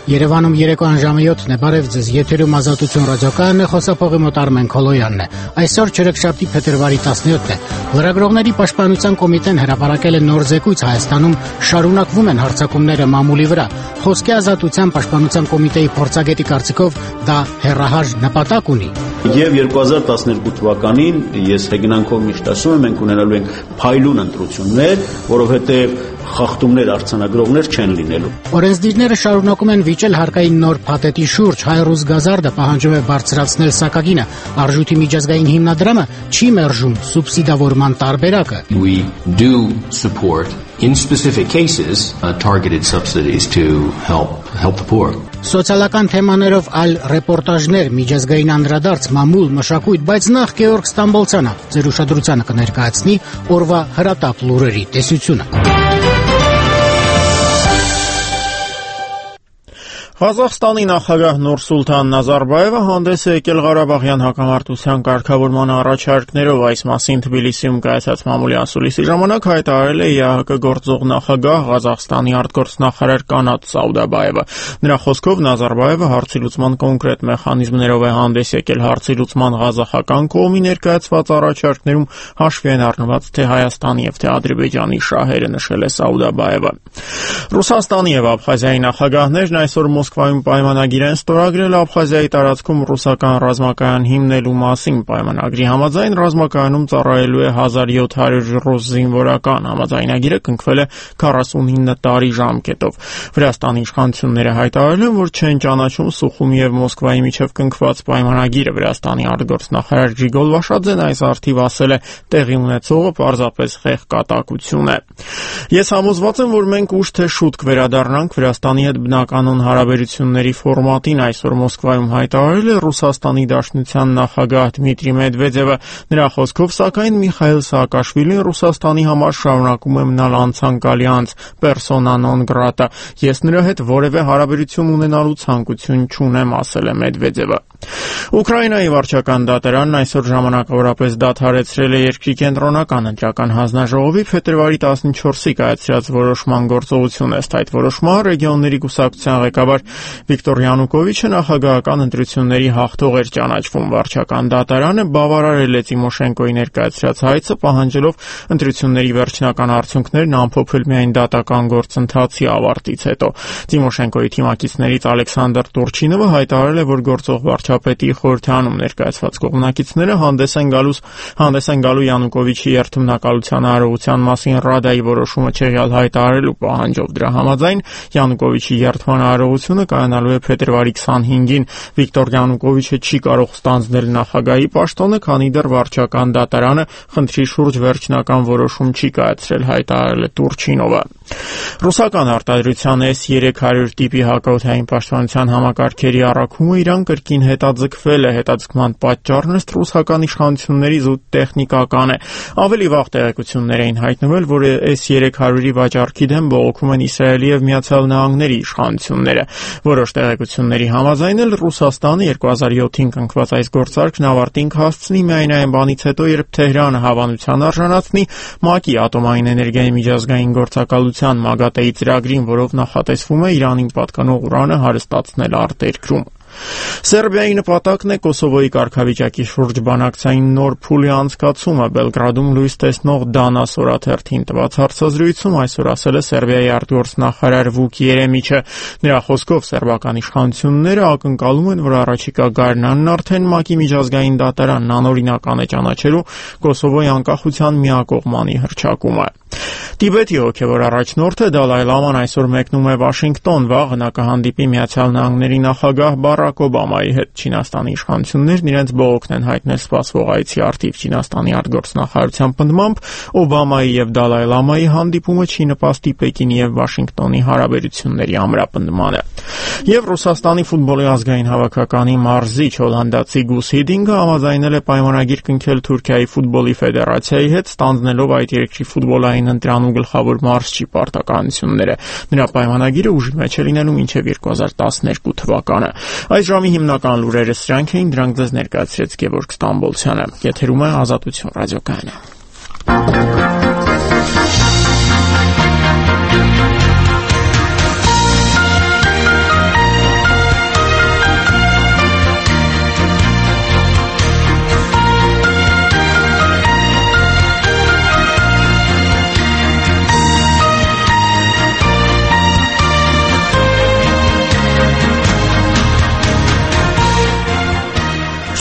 Երևանում երեկոյան ժամը 7-ն է, բարև ձեզ, եթերում Ազատություն ռադիոկայանն է, խոսափողի մոտ Արմեն Քոլոյանն է։ Այսօր չորեքշաբթի փետրվարի 17-ն է։ Լրագրողների պաշտպանության կոմիտեն հրապարակել է նոր զեկույց Հայաստանում շարունակվում են հարձակումները մամուլի վրա։ Խոսքի ազատության պաշտպանության կոմիտեի փորձագետի կարծիքով դա հեռահար նպատակ ունի։ Եվ 2012 թվականին ես հեգնանքով միշտ ասում եմ, մենք ունենալու ենք փայլուն ընտրություններ, որովհետև խախտումներ արձանագրողներ չեն լինելու։ Օրենսդիրները շարունակում են վիճել հարկային նոր փաթեթի շուրջ։ Հայ-ռուս գազարդը պահանջում է բարձրացնել սակագինը։ Արժույթի միջազգային հիմնադրամը չի մերժում սուբսիդավորման տարբերակը։ We do support in specific cases targeted subsidies to help the poor. Սոցիալական թեմաներով այլ ռեպորտաժներ, միջազգային անդրադարձ, մամուլ, մշակույթ, բայց նախ Գեորգ Ստամբոլցյանը ձեր ուշադրությանը կներկայացնի օրվա հրատապ լուրերի տեսությունը։ Ղազախստանի նախագահ Նուրսուլտան Նազարբայևը հանդես է եկել Ղարաբաղյան հակամարտության կարգավորման առաջարկներով։ Այս մասին Թբիլիսիում կայացած մամուլի ասուլիսի ժամանակ հայտարարել է ԵԱՀԿ գործող նախագահ Ղազախստանի արտգործնախարար Կանատ Սաուդաբայևը։ Նրա խոսքով Նազարբայևը հարցի լուծման կոնկրետ մեխանիզմներով է հանդես եկել։ Հարցի լուծման ղազախական կողմի ներկայացված առաջարկներում հաշվի են առնված թե Հայաստանի եւ թե Ադրբեջանի շահերը, նշել է Սաուդաբայևը։ Ռուսաստանի եւ Աբխազիայի նախագահներն այսօր Մոսկվայում պայմանագիր են ստորագրել Աբխազիայի տարածքում ռուսական ռազմակայան հիմնելու մասին։ Պայմանագրի համաձայն ռազմակայանում ծառայելու է 1700 ռուս զինվորական։ Համաձայնագիրը կնքվել է 49 տարի ժամկետով։ Վրաստանի իշխանությունները հայտարարել են, որ չեն ճանաչում Սուխումի եւ Մոսկվայի միջև կնքված պայմանագիրը։ Վրաստանի արտգործնախարար Ժիգոլ Վաշաձեն այս արդիվ ասել է, տեղի ունեցողը պարզապես խեղկատակություն է։ Ես համոզված եմ, որ մենք ուշ թե շուտ կվերադառնանք Վրաստանի հետ բնականon հարաբերությունների ֆորմատին, այսօր Մոսկվայում հայտարարել է Ռուսաստանի Դաշնության նախագահ Դմիտրի Մեդվեդևը։ Նրա խոսքով, սակայն Միխայիլ Սաակաշվիլին Ռուսաստանի համար շարունակում է մնալ անցանկալի անձ, persona non grata։ Ես նրա հետ որևէ հարաբերություն ունենալու ցանկություն չունեմ, ասել է Մեդվեդևը։ Ուկրաինայի վարչական դատարանն այսօր ժամանակավորապես դադարեցրել է երկրի կենտրոնական ընտրական հանձնաժողովի փետրվարի 14-ի կայացրած որոշման գործողությունը։ Ըստ այդ որոշման ռեգիոնների կուսակցության ղեկավար Վիկտոր Յանուկովիչը նախագահական ընտրությունների հաղթող էր ճանաչվում։ Վարչական դատարանը բավարարել է Տիմոշենկոյի ներկայացրած հայցը, պահանջելով ընտրությունների վերջնական արդյունքներն ամփոփել միայն դատական գործընթացի ավարտից հետո։ Տիմոշենկոյի թիմակիցներից Ալեքսանդր Տուրչինովը հայտարարել է, որ գործող վարչապետի խորհրդանում ներկայացված կողմնակիցները հանդես են գալու Յանուկովիչի երթմնակալության արարողության մասին Ռադայի որոշումը չեղյալ հայտարարելու պահանջով։ Դրա համաձայն Յանուկովիչի երթման արարողությունը կայանալու է փետրվարի 25-ին։ Վիկտոր Յանուկովիչը չի կարող ստանձնել նախագահի պաշտոնը, քանի դեռ վարչական դատարանը խնդրի շուրջ վերջնական որոշում չի կայացրել, հայտարարել է Տուրչինովը։ Ռուսական արտադրության S-300 տիպի հակաօդային պաշտպանության համակարգերի առաքումը Իրան կրկին հետաձգվել է։ Հետաձգման պատճառն ըստ ռուսական իշխանությունների զուտ տեխնիկական է։ Ավելի վաղ տեղեկություններ էին հայտնվել, որ S-300-ի վաճառքի դեմ բողոքում են Իսրայելի եւ Միացյալ Նահանգների իշխանությունները։ Որոշ տեղեկությունների համաձայն էլ Ռուսաստանը 2007-ին կնքված այս գործարքն ավարտին կհասցնի միայն այն բանից հետո, երբ Թեհրանը հավանության արժանացնի ՄԱԿ-ի ատոմային էներգիայի միջազգային գործակալության ՄԱԳԱՏԵ-ի ծրագրին, որով նախատեսվում է Իրանին պատկանող ուրանը հարստացնել արտերկրում։ Սերբիայի նպատակն է Կոսովոյի կարգավիճակի շուրջ բանակցային նոր փուլի անցկացումը։ Բելգրադում լույս տեսնող Դանա Սորաթերթին տված հարցազրույցում այսօր ասել է Սերբիայի արտգործնախարար Վուկ Երեմիչը։ Նրա խոսքով սերբական իշխանությունները ակնկալում են, որ առաջիկա գարնանն արդեն ՄԱԿ-ի միջազգային դատարանն անօրինական է ճանաչելու Կոսովոյի անկախության միակողմանի հռչակումը։ Տիբետի հոգևոր առաջնորդը Դալայ Լաման այսօր մեկնում է Վաշինգտոն։ Վաղը նա կհանդիպի Միացյալ Նահանգների նախագահ Բարակ Օբամայի հետ։ Չինաստանի իշխանություններն իրենց բողոքն են հայտնել սպասվող այցի առթիվ։ Չինաստանի արտգործնախարարության պնդմամբ Օբամայի եւ Դալայ Լամայի հանդիպումը չի նպաստի Պեկինի եւ Վաշինգտոնի հարաբերությունների ամրապնդմանը։ Եվ Ռուսաստանի ֆուտբոլի ազգային հավաքականի մարզիչ հոլանդացի Գուս Հիդինգը համաձայնել է պայմանագիր կնքել Թուրքիայի ֆուտբոլի ֆեդերացիայի հետ, ստանձնելով այդ երկրի ֆուտբոլային ընտրան ու գլխավոր մարզչի պարտականությունները։ Նրա պայմանագիրը ուժի մեջ է լինելու մինչև 2012 թվականը։ Այս ժամի հիմնական լուրերը սրանք էին, դրանք ձեզ ներկայացրեց Գևորգ Ստամբոլցյանը։ Եթերում է Ազատություն ռադիոկայանը։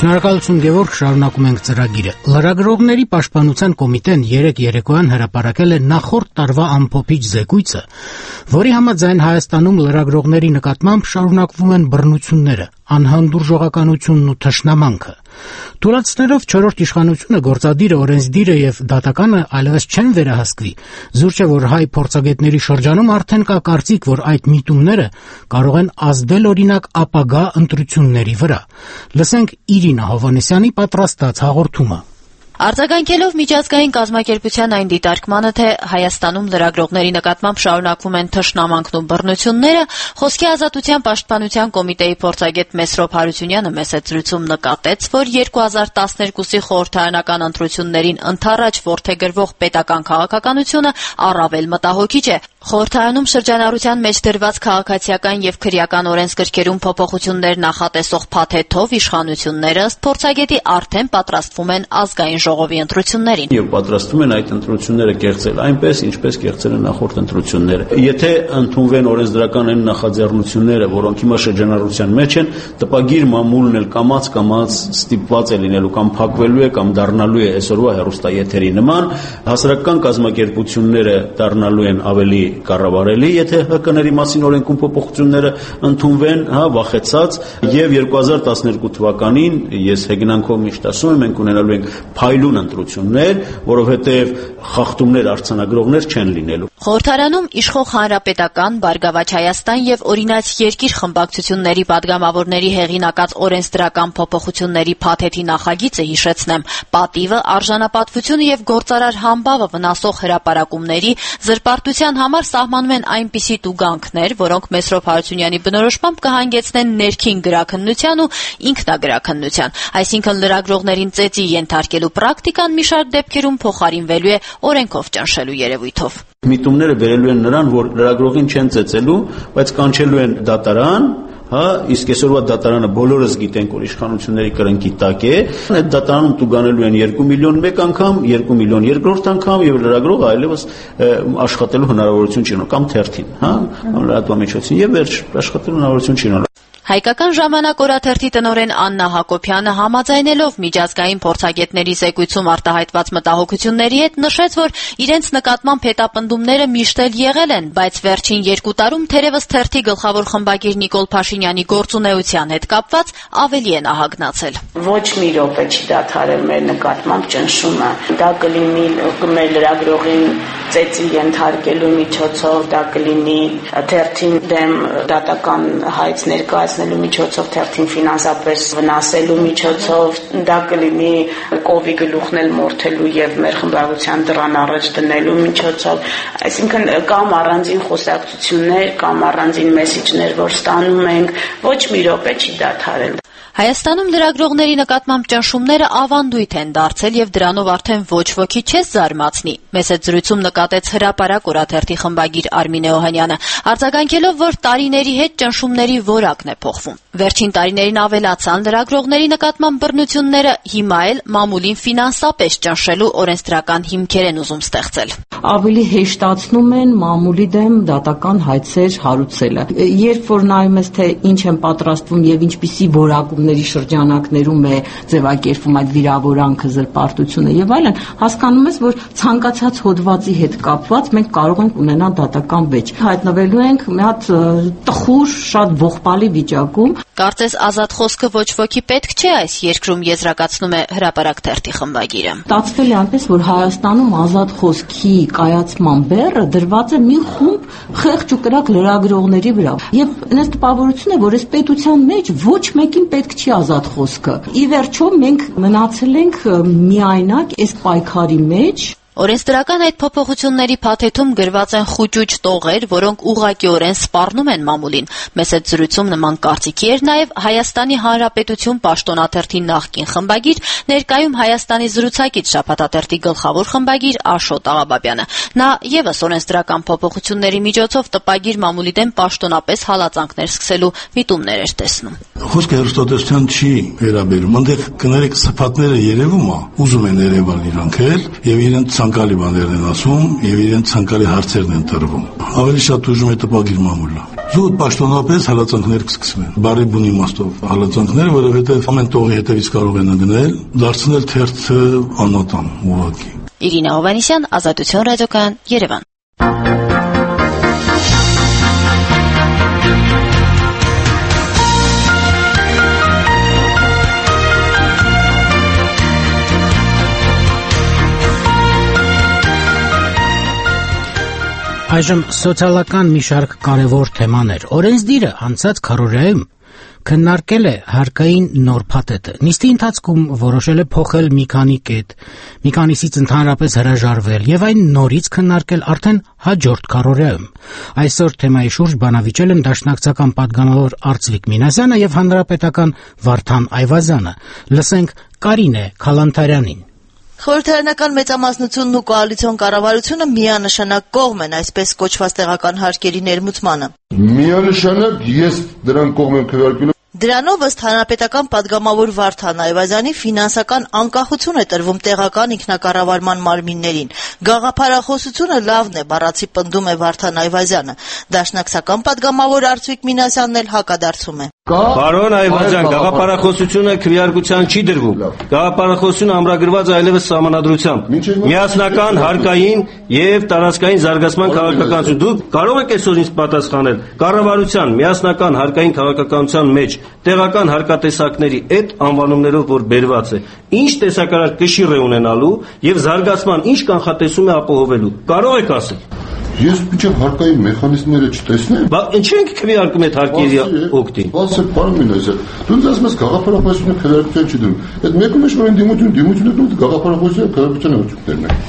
Շնորհակալություն Գևորգ, շարունակում ենք ծրագիրը։ Լրագրողների պաշտպանության կոմիտեն երեկոյան հրապարակել է նախորդ տարվա ամփոփիչ զեկույցը, որի համաձայն Հայաստանում լրագրողների նկատմամբ շարունակվում են բռնությունները, անհանդուրժողականությունն ու թշնամանքը։ Թուլացնելով 4-րդ իշխանությունը, գործադիրը, օրենսդիրը եւ դատականը այլևս չեն վերահսկվի։ Զուրջ է, որ հայ փորձագետների շրջանում արդեն կա կարծիք, որ այդ միտումները կարող են ազդել օրինակ ապագա ընտրությունների վրա։ Լսենք Իրինա Հովհաննիսյանի պատրաստած հաղորդումը։ Արձագանքելով միջազգային կազմակերպության այն դիտարկմանը, թե Հայաստանում լրագրողների նկատմամբ շարունակվում են թշնամանքն ու բռնությունները, Խոսքի ազատության պաշտպանության կոմիտեի փորձագետ Մեսրոպ Հարությունյանը մեծ զրույցում նկատեց, որ 2012-ի խորհրդարանական ընտրություններին ընդառաջ որդեգրվող պետական քաղաքականությունը առավել մտահոգիչ է։ Խորհրդարանում շրջանառության մեջ դրված քաղաքացիական եւ քրեական օրենսգրքերում փոփոխություններ նախատեսող փաթեթով իշխանությունները ըստ փորձագետի արդեն պատրաստվում են ազգային ժողովի ընտրություններին։ Եվ պատրաստվում են այդ ընտրությունները կեղծել այնպես, ինչպես կեղծել են նախորդ ընտրությունները։ Եթե ընդունվեն օրենսդրական այն նախաձեռնությունները, որոնք հիմա շրջանառության մեջ են, տպագիր մամուլն էլ կամաց ստիպված է լինելու կամ փակվելու է կամ դառնալու է այսօրվա հեռուստաեթերի նման, հասարակական կազմակերպությունները դառնալու են ավելի կառավարելի, եթե ՀԿ-ների մասին օրենքում փոփոխությունները ընդունվեն, վախեցած, եւ 2012 թվականին ես հեգնանքով միշտ ասում եմ, մենք ունենալու ենք փայլուն ընտրություններ, որովհետեւ խախտումներ արձանագրողներ չեն լինելու։ Խորհրդարանում իշխող Հանրապետական, Բարգավաճ Հայաստան եւ Օրինաց երկիր խմբակցությունների падգամավորների հեղինակած օրենսդրական փոփոխությունների փաթեթի նախագիծը, հիշեցնեմ, պատիվը, արժանապատվությունը եւ գործարար համբավը վնասող հրապարակումների զրպարտության համար սահմանում են այնպիսի տուգանքներ, որոնք Մեսրոպ Հարությունյանի բնորոշմամբ կհանգեցնեն ներքին գրաքննության ու ինքնագրաքննության, այսինքն լրագրողներին ծեծի ենթարկելու պրակտիկան մի շարք դեպքերում փոխարինվելու է օրենքով ճնշելու երևույթով։ Միտումները բերելու են նրան, որ լրագրողին չեն ծեծելու, բայց կանչելու են դատարան, իսկ այսօրվա դատարանը բոլորս գիտենք, որ իշխանությունների կրնկի տակ է, այդ դատարանում տուգանելու են 2 միլիոն մեկ անգամ, 2 միլիոն երկրորդ անգամ եւ լրագրողը այլևս աշխատելու հնարավորություն չի ունենա, կամ թերթին, լրատվամիջոցին եւ վերջ աշխատելու հնարավորություն չի ունենա։ Հայկական ժամանակ օրաթերթի տնօրեն Աննա Հակոբյանը համաձայնելով միջազգային փորձագետների զեկույցում արտահայտված մտահոգությունների հետ նշեց, որ իրենց նկատմամբ հետապնդումները միշտ էլ եղել են, բայց վերջին 2 տարում թերևս թերթի գլխավոր խմբագիր Նիկոլ Փաշինյանի գործունեության հետ կապված ավելի են ահագնացել։ Ոչ մի րոպե չի դադարել մեր նկատմամբ ճնշումը։ Դա կլինի մեր լրագրողին ծեծի ենթարկելու միջոցով, դա կլինի թերթին դեմ դատական հայց ներկայացնելու միջոցով, թերթին ֆինանսապես վնասելու միջոցով, դա կլինի կովի գլուխն էլ մորթելու եւ մեր խմբագրության դռան առաջ դնելու միջոցով, այսինքն կամ առանձին խոսակցություններ, կամ առանձին մեսիջներ, որ ստանում ենք, ոչ մի րոպե չի դադարել։ Հայաստանում լրագրողների նկատմամբ ճնշումները ավանդույթ են դարձել եւ դրանով արդեն ոչ ոքի չես զարմացնի։ Մեծ զրույցում նկատեց հրապարակ օրաթերթի խմբագիր Արմինե Օհանյանը, արձագանքելով, որ տարիների հետ ճնշումների որակն է փոխվում։ Վերջին տարիներին ավելացան լրագրողների նկատմամբ բռնությունները, հիմա էլ մամուլին ֆինանսապես ճնշելու օրենսդրական հիմքեր են ուզում ստեղծել։ Ավելի հեշտացնում են մամուլի դեմ դատական հայցեր հարուցելը։ Երբ որ նայում ես, թե ինչ են պատրաստվում եւ ինչպիսի որակումների շրջանակներում է ձևակերպվում այդ վիրավորանքը, զրպարտությունը եւ այլն, հասկանում ես, որ ցանկացած հոդվածի հետ կապված մենք կարող ենք ունենալ դատական վեճ։ Հայտնվելու ենք մի հատ տխուր, շատ ողբալի վիճակում։ Կարծես ազատ խոսքը ոչ ոքի պետք չէ այս երկրում, եզրակացնում է հրապարակ թերթի խմբագիրը։ Ստացվել է այնպես, որ Հայաստանում ազատ խոսքի կայացման բեռը դրված է մի խումբ խեղճ ու կրակ լրագրողների վրա։ Եվ այնպես տպավորություն է, որ այս պետության մեջ ոչ մեկին պետք չի ազատ խոսքը։ Ի վերջո մենք մնացել ենք միայնակ այս պայքարի մեջ։ Օրենսդրական այդ փոփոխությունների փաթեթում գրված են խուճուճ տողեր, որոնք ուղղակիորեն սպառնում են մամուլին։ Մեծ զրույցում նման կարծիքի էր նաև Հայաստանի Հանրապետություն պաշտոնաթերթի նախկին խմբագիր, ներկայում Հայաստանի զրուցակից շաբաթաթերթի գլխավոր խմբագիր Աշոտ Աղաբաբյանը։ Նա եւս օրենսդրական փոփոխությունների միջոցով տպագիր մամուլի դեմ պաշտոնապես հալածանքներ սկսելու միտումներ էր տեսնում։ Խոսքը հեռուստատեսության չի վերաբերում, այնտեղ կներեք սփաթները երևում է, ուզում են երևալ իրանք էլ եւ իրենց ցանկալի բաներն են ասում եւ իրենց ցանկալի հարցերն են տրվում։ Ավելի շատ ուժում է տպագիր մամուլը։ զուտ պաշտոնապես հալածանքներ կսկսվեն։ Բարի բուն իմաստով հալածանքներ, որովհետև ամեն տողի հետևից կարող են գնել, դարձնել թերթը անատան ուղղակի։ Իրինա Հովանեսյան, Ազատություն ռադիոկայան, Երևան։ Այժմ սոցիալական մի շարք կարևոր թեմաներ։ Օրենսդիրը անցած քառօրյայում քննարկել է հարկային նոր փաթեթը։ Նիստի ընթացքում որոշել է փոխել մի քանի կետ, մի քանիսից ընդհանրապես հրաժարվել եւ այն նորից քննարկել արդեն հաջորդ քառօրյայում։ Այսօր թեմայի շուրջ բանավիճել են դաշնակցական պատգամավոր Արծվիկ Մինասյանը եւ հանրապետական Վարդան Այվազյանը։ Լսենք Կարինե Քալանթարյանին։ Խորհրդարանական մեծամասնությունն ու կոալիցիոն կառավարությունը միանշանակ կողմ են այսպես կոչված տեղական հարկերի ներմուծմանը։ Միանշանակ ես դրան կողմ եմ քվեարկելու։ Դրանով ըստ հանրապետական պատգամավոր Վարդան Այվազյանի ֆինանսական անկախություն է տրվում տեղական ինքնակառավարման մարմիններին։ Գաղափարախոսությունը լավն է, բառացի պնդում է Վարդան Այվազյանը։ Դաշնակցական պատգամավոր Արծվիկ Մինասյանն էլ հակադարձում է։ Պարոն Այվազյան, գաղափարախոսությունը քվեարկության չի դրվում։ Գաղափարախոսությունը ամրագրված է այլևս սահմանադրությամբ։ Միասնական հարկային եւ տարածքային զարգացման քաղաքականություն։ Դուք կարող եք այսօր ինձ պատասխանել կառավարության միասնական հարկային քաղաքականության մեջ տեղական հարկատեսակների այդ անվանումներով որ բերված է, ինչ տեսակարար կշիռ է ունենալու եւ զարգացման ինչ կանխատեսում է ապահովելու։ Կարող եք ասել։ Ես միջև հարկային մեխանիզմները չտեսնեմ։ Բա ինչու ենք քվեարկում այդ հարկերի օգտին։ Բացը պարոն Մինասյան, դու ինձ ասում ես գաղափարախոսությունը քվեարկության չի դնում։ Այդ մեկը մեջ որ դիմությունը դու գաղափարախոսությունը քվեարկության օգուտներն են։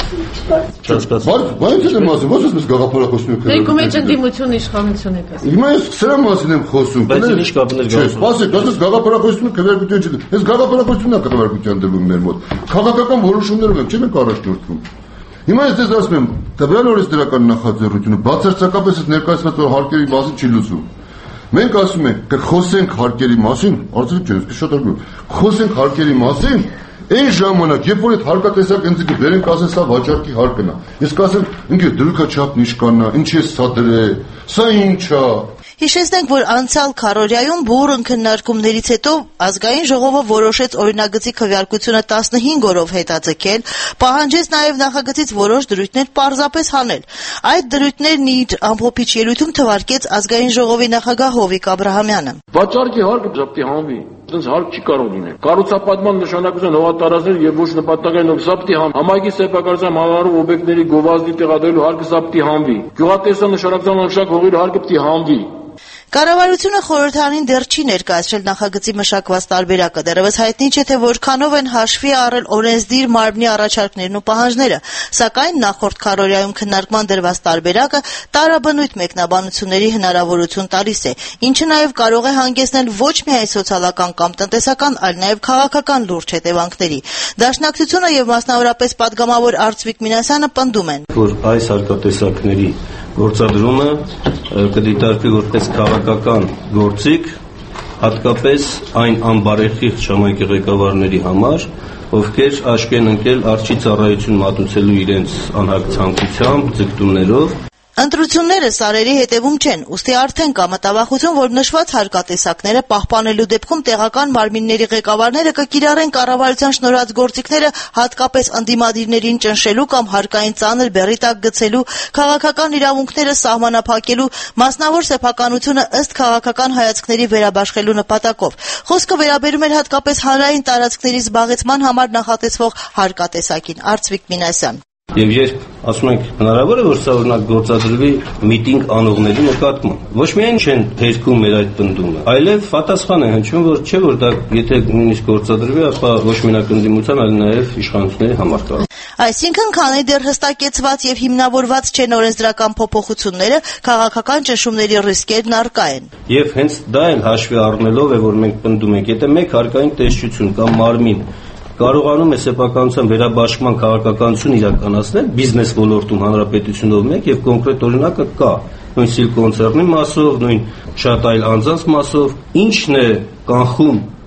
Բայց ես եմ ասում, ոչ ես գաղափարախոսությունը քվեարկում։ Դու մեջ ընդդիմություն իշխանություն եք ասում։ Հիմա ես սրա մասին եմ խոսում։ Բայց ինչ կապ ուներ գաղափարախոսությունը։ Ասեք, գաղափարախոսությունը քվեարկության չի դնում։ Այս գաղափարախոսությունն է քվեարկության դնում մեր մոտ։ Քաղաքական որոշումներով ենք, չենք առաջնորդվում։ Հիմա ես դες ասում եմ, տվյալ օրենսդրական նախաձեռնությունը բացարձակապես այդ ներկայացված հարկերի մասին չի լուծում։ Մենք ասում ենք, կխոսենք հարկերի մասին, արդյոք չէ, շատ արագ։ Խոսենք հարկերի մասին, այն ժամանակ, երբ որ այդ հարկատեսակ ինձ կբերենք, ասեն սա վաճառքի հարկն է։ Ես կասեմ, ինքը դրույքաչափն իշքանն է, ինչի է սա դրել, սա ինչ է։ Հիշեցնենք, որ անցյալ քառօրյայում բուռն քննարկումներից հետո ազգային ժողովը որոշեց օրինագծի քվեարկությունը 15 օրով հետաձգել, պահանջեց նաև նախագծից որոշ դրույթներ պարզապես հանել։ Այդ դրույթներն իր ամփոփիչ ելույթում թվարկեց ազգային ժողովի նախագահ Հովիկ Աբրահամյանը։ Վաճառքի հարկը զապտի հանվի, այդպես հարկ չի կարող լինել։ Կառուցապատման նշանակության հողատարածքներ եւ ոչ նպատակային զապտի համ համայնքի սեփականության համարու օբյեկտների գովազդի տեղադրելու հարկը զապտի հանվի։ Գյուղատնտեսական նշանակության օրինակ հողերի հարկը պիտի հանվի։ Կառավարությունը խորհրդարանին դեռ չի ներկայացրել նախագծի մշակված տարբերակը, դեռևս հայտնի չէ, թե որքանով են հաշվի առել օրենսդիր մարմնի առաջարկներն ու պահանջները, սակայն նախորդ քառօրյայում քննարկման դրված տարբերակը տարաբնույթ մեկնաբանությունների հնարավորություն տալիս է, ինչը նաև կարող է հանգեցնել ոչ միայն սոցիալական կամ տնտեսական, այլ նաև քաղաքական լուրջ հետևանքների։ Դաշնակցությունը եւ մասնավորապես պատգամավոր Արծվիկ Մինասյանը պնդում են, որ այս հարկատեսակների գործադրումը կդիտարկվի որպես քաղաքական գործիք, հատկապես այն անբարեխիղճ ժամանակի ղեկավարների համար, ովքեր աչքի են ընկել արջի ծառայություն մատուցելու իրենց անհագ ցանկությամբ, ձգտումներով։ Ընտրությունները սարերի հետևում չեն, ուստի արդեն կա մտավախություն, որ նշված հարկատեսակները պահպանելու դեպքում տեղական մարմինների ղեկավարները կկիրառեն կառավարության շնորհած գործիքները հատկապես ընդդիմադիրներին ճնշելու կամ հարկային ծանր բեռի տակ գցելու, քաղաքական իրավունքները սահմանափակելու, մասնավոր սեփականությունը ըստ քաղաքական հայացքների վերաբաշխելու նպատակով։ Խոսքը վերաբերում էր հատկապես հանրային տարածքների զբաղեցման համար նախատեսվող հարկատեսակին։ Արծվիկ Մինասյան։ Եվ երբ ասում ենք հնարավոր է որ սա օրինակ գործադրվի միտինգ անողների նկատմամբ, ոչ միայն չեն հերքում մեր այդ պնդումը, այլև պատասխան է հնչում, որ չէ որ դա եթե նույնիսկ գործադրվի, ապա ոչ մենակ ընդդիմության, այլ նաև իշխանությունների համար կարող։ Այսինքն, քանի դեռ հստակեցված եւ հիմնավորված չեն օրենսդրական փոփոխությունները, քաղաքական ճնշումների ռիսկերն առկա են։ Եվ հենց դա էլ հաշվի առնելով է, որ մենք պնդում ենք, եթե մեկ հարկային տեսչություն կամ մարմին կարողանում է սեփականության վերաբաշխման քաղաքականություն իրականացնել բիզնես ոլորտում հանրապետությունով մեկ եւ կոնկրետ օրինակը կա նույն Սիլ կոնցեռնի մասով, նույն շատ այլ անձանց մասով, ինչն է կանխում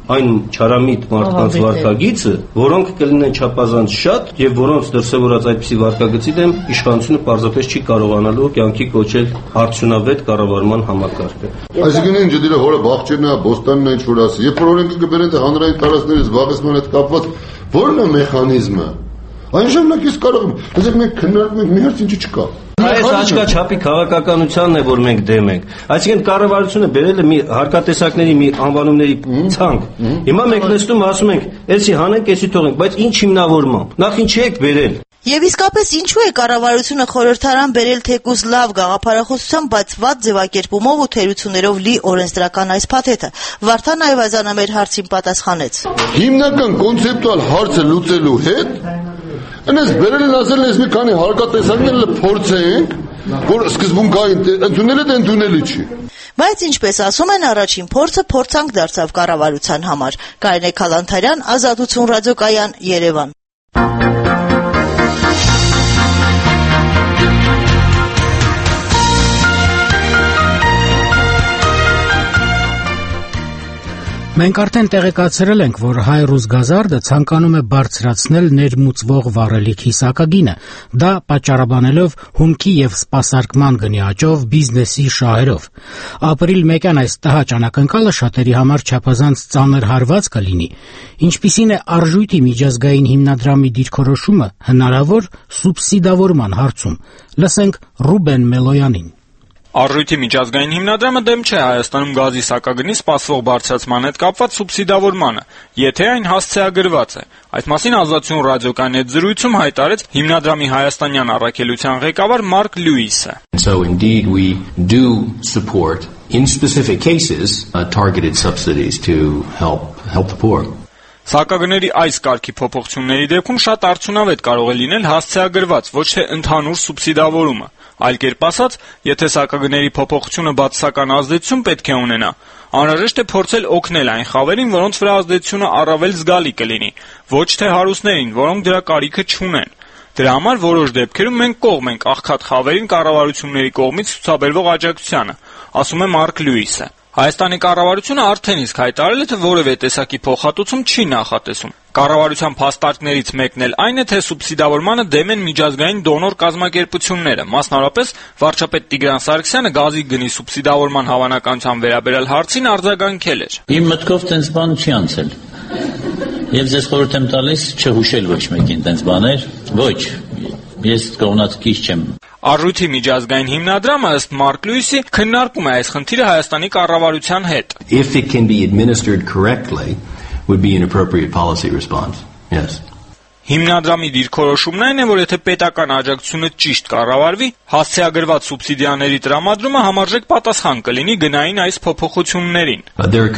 այն չարամիտ մարդկանց վարքագիծը, որոնք կլինեն չափազանց շատ եւ որոնց դրսեւորած այդպիսի վարքագծի դեմ իշխանությունը պարզապես չի կարողանալու կյանքի կոչել արդյունավետ կառավարման համակարգը։ Այսինքն ինչ դրա հորը բախջենա, բոստանն ինչ որ ասի, երբ որ օրենքը կբերեն թե հանրային տարածքների զբաղեցման հետ կապված ո՞րն է մեխանիզմը։ Այն ժամանակ ես կարող եմ, ասեք մենք քննարկում ենք մի հարց ինչի չկա։ Այս աչքաչափի քաղաքականությունն է, որ մենք դեմ ենք։ Այսինքն կառավարությունը բերել է մի հարկատեսակների մի անվանումների ցանկ։ Հիմա մենք նստում ասում ենք, «Էսի հանենք, էսի թողենք», բայց ինչ հիմնավորմամբ։ Նախ ինչ եք բերել։ Եվ իսկապես ինչու է կառավարությունը խորհրդարան բերել թեկուզ լավ գաղափարախոսությամբ, բայց վատ ձևակերպումով ու թերություններով լի օրենսդրական այս փաթեթը։ Վարդան Այվազյանը մեր հարցին պատասխանեց. Հիմնական կոնցեպտուալ հարցը լուծելու հետ այնպես բերել են ասել ես մի քանի հարկատեսակներ փորձենք, որ սկզբունքային ընդունելը դե ընդունելի չի։ Բայց ինչպես ասում են, առաջին փորձը փորձանք դարձավ կառավարության համար։ Կարինե Քալանթարյան, Ազատություն ռադիոկայան, Երևան։ Մենք արդեն տեղեկացրել ենք, որ Հայ-Ռուսգազարդը ցանկանում է բարձրացնել ներմուծվող վառելիքի սակագինը, դա պատճառաբանելով հումքի եւ սպասարկման գնի աճով բիզնեսի շահերով։ Ապրիլ 1-յան այս տհաճ անակնկալը շատերի համար չափազանց ծանր հարված կլինի։ Ինչպիսին է արժույթի միջազգային հիմնադրամի դիրքորոշումը հնարավոր սուբսիդավորման հարցում։ Լսենք Ռուբեն Մելոյանին։ Արժույթի միջազգային հիմնադրամը դեմ չէ Հայաստանում գազի սակագնի սպասվող բարձրացման հետ կապված սուբսիդավորմանը, եթե այն հասցեագրված է։ Այդ մասին Ազատություն ռադիոկայանի հետ զրույցում հայտարարեց հիմնադրամի հայաստանյան առաքելության ղեկավար Մարկ Լյուիսը։ So indeed we do support in specific cases targeted subsidies to help the poor. Սակագների այս կարգի փոփոխությունների դեպքում շատ արդյունավետ կարող է լինել հասցեագրված, ոչ թե ընդհանուր սուբսիդավորումը։ Այլ կերպ ասած, եթե սակագների փոփոխությունը բացասական ազդեցություն պետք է ունենա, անհրաժեշտ է փորձել օգնել այն խավերին, որոնց վրա ազդեցությունը առավել զգալի կլինի, ոչ թե հարուստներին, որոնք դրա կարիքը չունեն։ Դրա համար որոշ դեպքերում մենք կողմ ենք աղքատ խավերին կառավարությունների կողմից ցուցաբերվող աջակցությանը, ասում է Մարկ Լյուիսը։ Հայաստանի կառավարությունը արդեն իսկ հայտարարել է, թե որևէ տեսակի փոխհատուցում չի նախատեսում։ Կառավարության փաստարկներից մեկն էլ այն է, թե սուբսիդավորմանը դեմ են միջազգային դոնոր կազմակերպությունները, մասնավորապես վարչապետ Տիգրան Սարգսյանը գազի գնի սուբսիդավորման հավանականության վերաբերյալ հարցին արձագանքել էր։ Իմ մտքով տենց բան չի անցել։ Եվ ձեզ խորհուրդ եմ տալիս չհուշել ոչ մեկին տենց բաներ, ոչ, ես կողմնակից չեմ։ Արժույթի միջազգային հիմնադրամը ըստ Մարկ Լյուիսի քննարկում է այս խնդիրը Հայաստանի կառավարության հետ։ If it can be administered correctly would be an appropriate policy response. Yes. Հիմնադրամի դիրքորոշումն այն է, որ եթե պետական աջակցությունը ճիշտ կառավարվի, հասցեագրված սուբսիդիաների տրամադրումը համարժեք պատասխան կլինի գնային այս փոփոխություններին։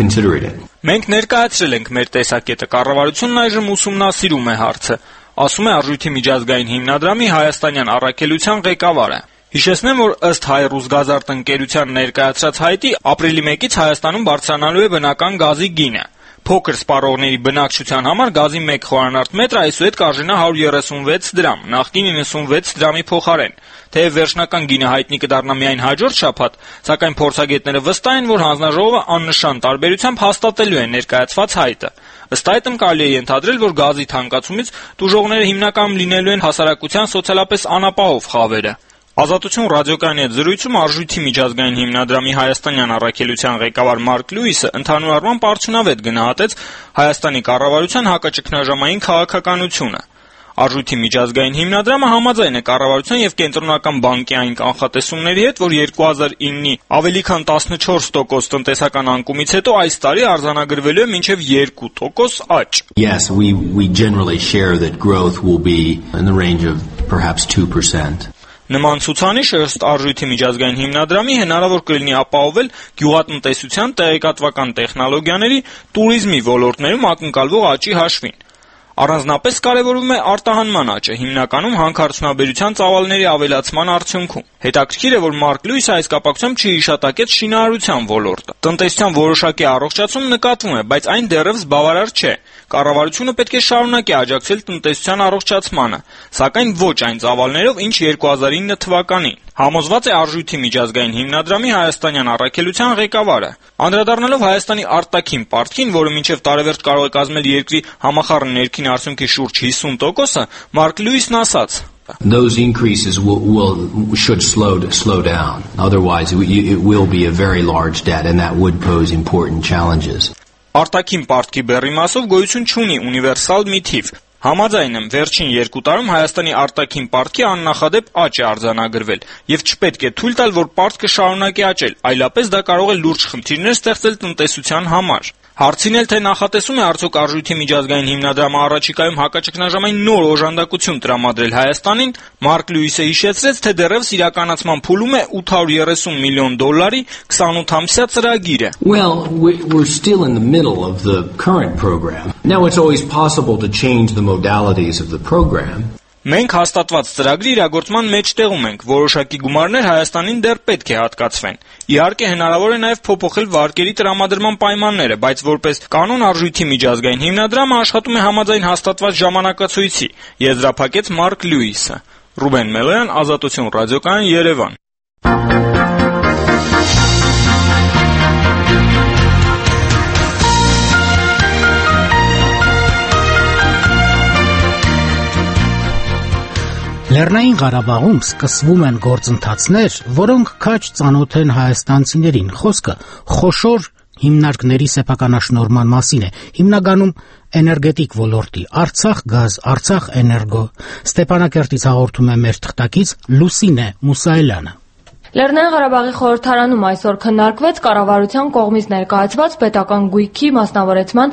Մենք ներկայացրել ենք մեր տեսակետը, կառավարությունն այժմ ուսումնասիրում է հարցը, ասում է Արժույթի միջազգային հիմնադրամի հայաստանյան առաքելության ղեկավարը։ Հիշեցնեմ, որ ըստ Հայ-Ռուսգազարդ ընկերության ներկայացրած հայտի ապրիլի 1-ից Հայաստանում բարձրանալու է բնական գազի գինը։ Փոքր սպառողների բնակչության համար գազի 1 խորանարդ մետրը այսուհետ կարժենա 136 դրամ, նախկին 96 դրամի փոխարեն։ Թեև վերջնական գինը հայտնի կդառնա միայն հաջորդ շաբաթ, սակայն փորձագետները վստահ են, որ հանձնաժողովը աննշան տարբերությամբ հաստատելու է ներկայացված հայտը։ Ըստ այդմ կարելի է ենթադրել, որ գազի թանկացումից տուժողները հիմնականում լինելու են հասարակության սոցիալապես անապահով խավերը։ Ազատություն ռադիոկայանի հետ զրույցում Արժույթի միջազգային հիմնադրամի հայաստանյան առաքելության ղեկավար Մարկ Լյուիսը ընդհանուր առմամբ արդյունավետ գնահատեց Հայաստանի կառավարության հակաճգնաժամային քաղաքականությունը։ Արժույթի միջազգային հիմնադրամը համաձայն է կառավարության եւ կենտրոնական բանկի այն կանխատեսումների հետ, որ 2009-ի ավելի քան 14% տնտեսական անկումից հետո այս տարի արձանագրվելու է մինչեւ 2% աճ։ Yes, we generally share that growth will be in the range of perhaps 2%. Նման ցուցանիշ ըստ Արժույթի միջազգային հիմնադրամի հնարավոր կլինի ապահովել գյուղատնտեսության, տեղեկատվական տեխնոլոգիաների, туриզմի ոլորտներում ակնկալվող աճի հաշվին։ Առանձնապես կարևորվում է արտահանման աճը, հիմնականում հանքարդյունաբերության ծավալների ավելացման արդյունքում։ Հետաքրքիր է, որ Մարկ Լյուիսը այս կապակցությամբ չի հիշատակեց շինարարության ոլորտը։ Տնտեսության որոշակի առողջացում նկատվում է, բայց այն դեռևս բավարար չէ։ Կառավարությունը պետք է շարունակի աջակցել տնտեսության առողջացմանը, սակայն ոչ այն ծավալներով, ինչ 2009 թվականին։ Համոզված է Արժույթի միջազգային հիմնադրամի հայաստանյան առաքելության ղեկավարը։ Անդրադառնալով Հայաստանի արտաքին պարտքին, որը մինչև տարեվերջ կարող է կազմել երկրի համախառն ներքին արդյունքի շուրջ 50%, Մարկ Լյուիսն ասաց. Those increases should slow down. Otherwise, it will be a very large debt, and that would pose important challenges. Արտաքին պարտքի բեռի մասով գոյություն չունի ունիվերսալ մի թիվ։ Համաձայն եմ, վերջին 2 տարում Հայաստանի արտաքին պարտքի աննախադեպ աճ է արձանագրվել, եւ չպետք է թույլ տալ, որ պարտքը շարունակի աճել, այլապես դա կարող է լուրջ խնդիրներ ստեղծել տնտեսության համար։ Հարցին էլ թե նախատեսում է արդյոք Արժույթի միջազգային հիմնադրամը առաջիկայում հակաճգնաժամային նոր օժանդակություն տրամադրել Հայաստանին, Մարկ Լյուիսը հիշեցրեց, թե դեռևս իրականացման փուլում է $830 միլիոն 28-ամսյա ծրագիրը։ Well, we're still in the middle of the current program. Now it's always possible to change the modalities of the program. Մենք հաստատված ծրագրի իրագործման մեջտեղում ենք, որոշակի գումարներ Հայաստանին դեռ պետք է հատկացվեն։ Իհարկե հնարավոր է նաև փոփոխել վարկերի տրամադրման պայմանները, բայց որպես կանոն Արժույթի միջազգային հիմնադրամը աշխատում է համաձայն հաստատված ժամանակացույցի, եզրափակեց Մարկ Լյուիսը։ Ռուբեն Մելոյան, Ազատություն ռադիոկայան, Երևան։ Լեռնային Ղարաբաղում սկսվում են գործընթացներ, որոնք քաջ ծանոթ են հայաստանցիներին։ Խոսքը խոշոր հիմնարկների սեփականաշնորհման մասին է, հիմնականում էներգետիկ ոլորտի՝ Արցախ գազ, Արցախ էներգո։ Ստեփանակերտից հաղորդում է մեր թղթակից Լուսինե Մուսայելյանը։ Լեռնային Ղարաբաղի խորհրդարանում այսօր քննարկվեց կառավարության կողմից ներկայացված պետական գույքի մասնավորեցման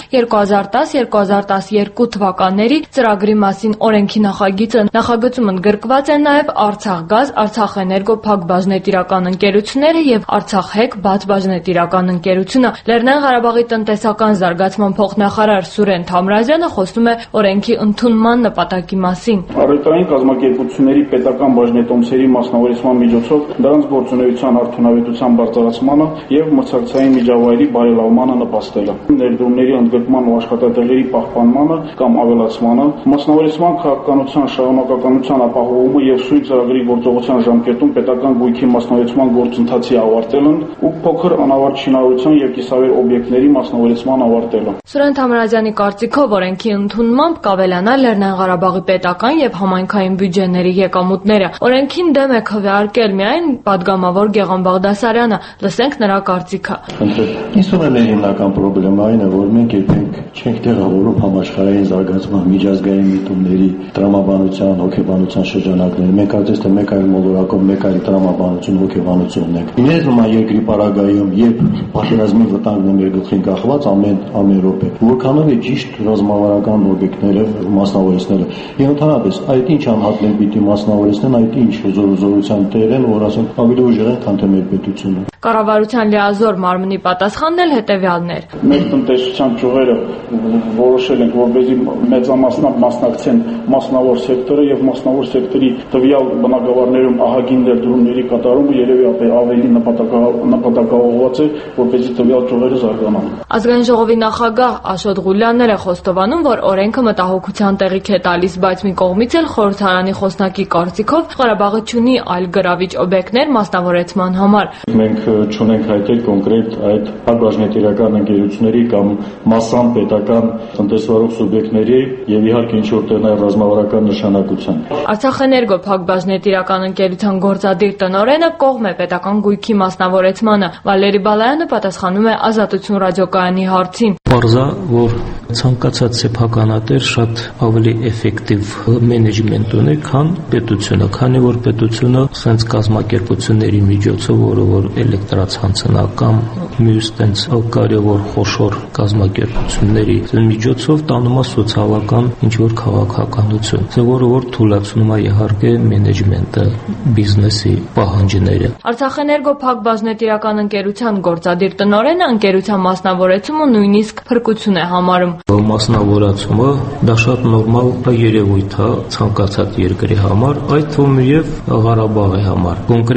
2010-2012 թվականների ծրագրի մասին օրենքի նախագիծը։ Նախագծում ընդգրկված են նաև Արցախ գազ, Արցախ էներգո փակ բաժնետիրական ընկերությունները եւ Արցախ հեկ բաց բաժնետիրական ընկերությունը։ Լեռնային Ղարաբաղի տնտեսական զարգացման փոխնախարար Սուրեն Թամրազյանը խոսում է օրենքի ընդունման նպատակի մասին։ Առևտրային կազմակերպությունների պետական բաժնետոմսերի մասնավորեցման միջոցով դրանց գործունեության արդյունավետության բարձրացմանը եւ մրցակցային միջավայրի բարելավմանը նպաստելը, ներդրումների ընդգրկման ու աշխատատեղերի պահպանմանը կամ ավելացմանը, մասնավորեցման քաղաքականության շարունակականության ապահովումը եւ սույն ծրագրի գործողության ժամկետում պետական գույքի մասնավորեցման գործընթացի ավարտելն ու փոքր անավարտ շինարարության եւ կիսավեր օբյեկտների մասնավորեցման ավարտելը։ Սուրեն Թամրազյանի կարծիքով օրենքի ընդունմամբ կավելանա Լեռնային Ղարաբաղի պետական եւ համայնքային բյուջեների եկամուտները։ Օրենքին դեմ է քվեարկել միայն պատգամավոր Գեղամ Բաղդասարյանը, լսենք նրա կարծիքը։ Ինձ թվում է հիմնական խնդրեմը այն է, որ մենք երբեք չենք տեղավորում համաշխարհային զարգացման միջազգային միտումների տրամաբանության, հոգեբանության շրջանակները։ Մենք կարծես թե մեկ այլ մոլորակով, մեկ այլ տրամաբանություն, հոգեբանություն ունենք։ Իներ նման երկրի պարագայում, երբ պատերազմի վտանգն է մեր գլխին կախված ամեն րոպե, որքանով է ճիշտ ռազմավարական օբյեկտները մասնավորեցնելը։ Եվ ընդհանրապես այդ ինչ անհատներ պիտի մասնավորեցնեն, այդ ինչ զորության տեր են, որ ասեն ավելի ուժեղ են, քան թե մեր պետությունը։ Կառավարության լիազոր մարմնի պատասխանն էլ հետևյալն էր։ Մեր տնտեսության ճյուղերը որոշել ենք, որպեսզի մեծամասնաբար մասնակցեն մասնավոր սեկտորը եւ մասնավոր սեկտորի տվյալ բնակավարներում ահագին ներդրումների կատարումը երևի ավելի նպատակաուղղված է, որպեսզի տվյալ ճյուղերը զարգանան։ Ազգային ժողովի նախագահ Աշոտ Ղուլյանն է խոստովանում, որ օրենքը մտահոգության տեղիք է տալիս, բայց մի կողմից էլ խորհրդարանի խոսնակի կարծիքով Ղարաբաղը չունի այլ գրավիչ օբյեկտներ մասնավորեցման համար։ Մենք չունենք հայտել կոնկրետ այդ բաժնետիրական ընկերությունների կամ մասսան պետական տնտեսվարող սուբյեկտների եւ իհարկե ինչ որտեղ նաեւ ռազմավարական նշանակության։ Արցախ էներգո փակ բաժնետիրական ընկերության գործադիր տնօրենը կողմ է պետական գույքի մասնավորեցմանը։ Վալերի Բալայանը պատասխանում է Ազատություն ռադիոկայանի հարցին։ Պարզա, որ ցանկացած սեփականատեր շատ ավելի էֆեկտիվ մենեջմենտ ունի, քան պետությունը, քանի որ պետությունը սենց կազմակերպությունների միջոցով, որը որ էլեկտրացանցնական, մյուս տենց կարևոր խոշոր կազմակերպությունների միջոցով տանում է սոցիալական ինչ-որ քաղաքականություն, որը որ թույլատնում է իհարկե մենեջմենտը, բիզնեսի պահանջները։ Արցախ էներգո փակ բաժնետիրական ընկերության գործադիր տնօրենը ընկերության մասնավորեցումը նույնիսկ փրկություն է համարում։ Մասնավորացումը դա շատ նորմալ երևույթ է ցանկացած երկրի համար, այդ թվում եւ Ղարաբաղի համար։ Կոնկրետ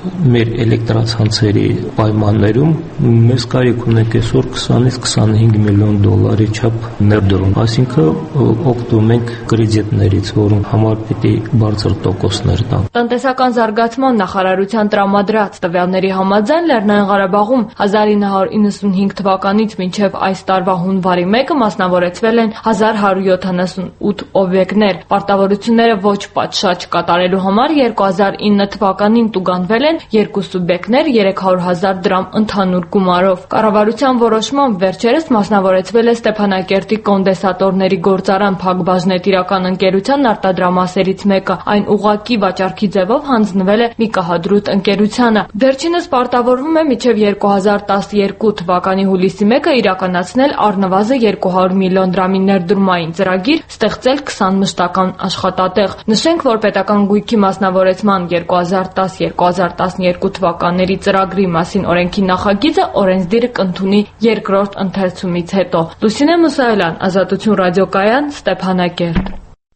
մեր էլեկտրացանցերի պայմաններում մեզ կարիք ունենք այսօր 20-ից 25 միլիոն դոլարի չափ ներդրում, այսինքն օգտվում ենք կրեդիտներից, որոնք համար պիտի բարձր տոկոսներ տան։ Տնտեսական զարգացման նախարարության տրամադրած տվյալների համաձայն Լեռնային Ղարաբաղում 1995 թվականից մինչև այս տարվա հունվարի 1-ը մասնավորեցվել են 1178 օբյեկտներ։ Պարտավորությունները ոչ պատշաճ կատարելու համար 2009 թվականին տուգանվել են 2 սուբյեկտներ 300,000 դրամ ընդհանուր գումարով։ Կառավարության որոշմամբ վերջերս մասնավորեցվել է Ստեփանակերտի կոնդենսատորների գործարան Փակbaşնետիրական ընկերության արտադրամասերից մեկը։ Այն ուղղակի վաճառքի ձևով հանձնվել է Միկահադրուտ ընկերությանը։ Վերջինս պարտավորվում է մինչև 2012 թվականի հուլիսի 1-ը իրականացնել առնվազն 200 միլիոն դրամի ներդրումային ծրագիր, ստեղծել 20 մշտական աշխատատեղ։ Նշենք, որ պետական գույքի մասնավորեցման 2010-2012 թվականների ծրագրի մասին օրենքի նախագիծը օրենսդիրը կընդունի երկրորդ ընթերցումից հետո։ Լուսինե Մուսայելյան, Ազատություն ռադիոկայան, Ստեփանակերտ։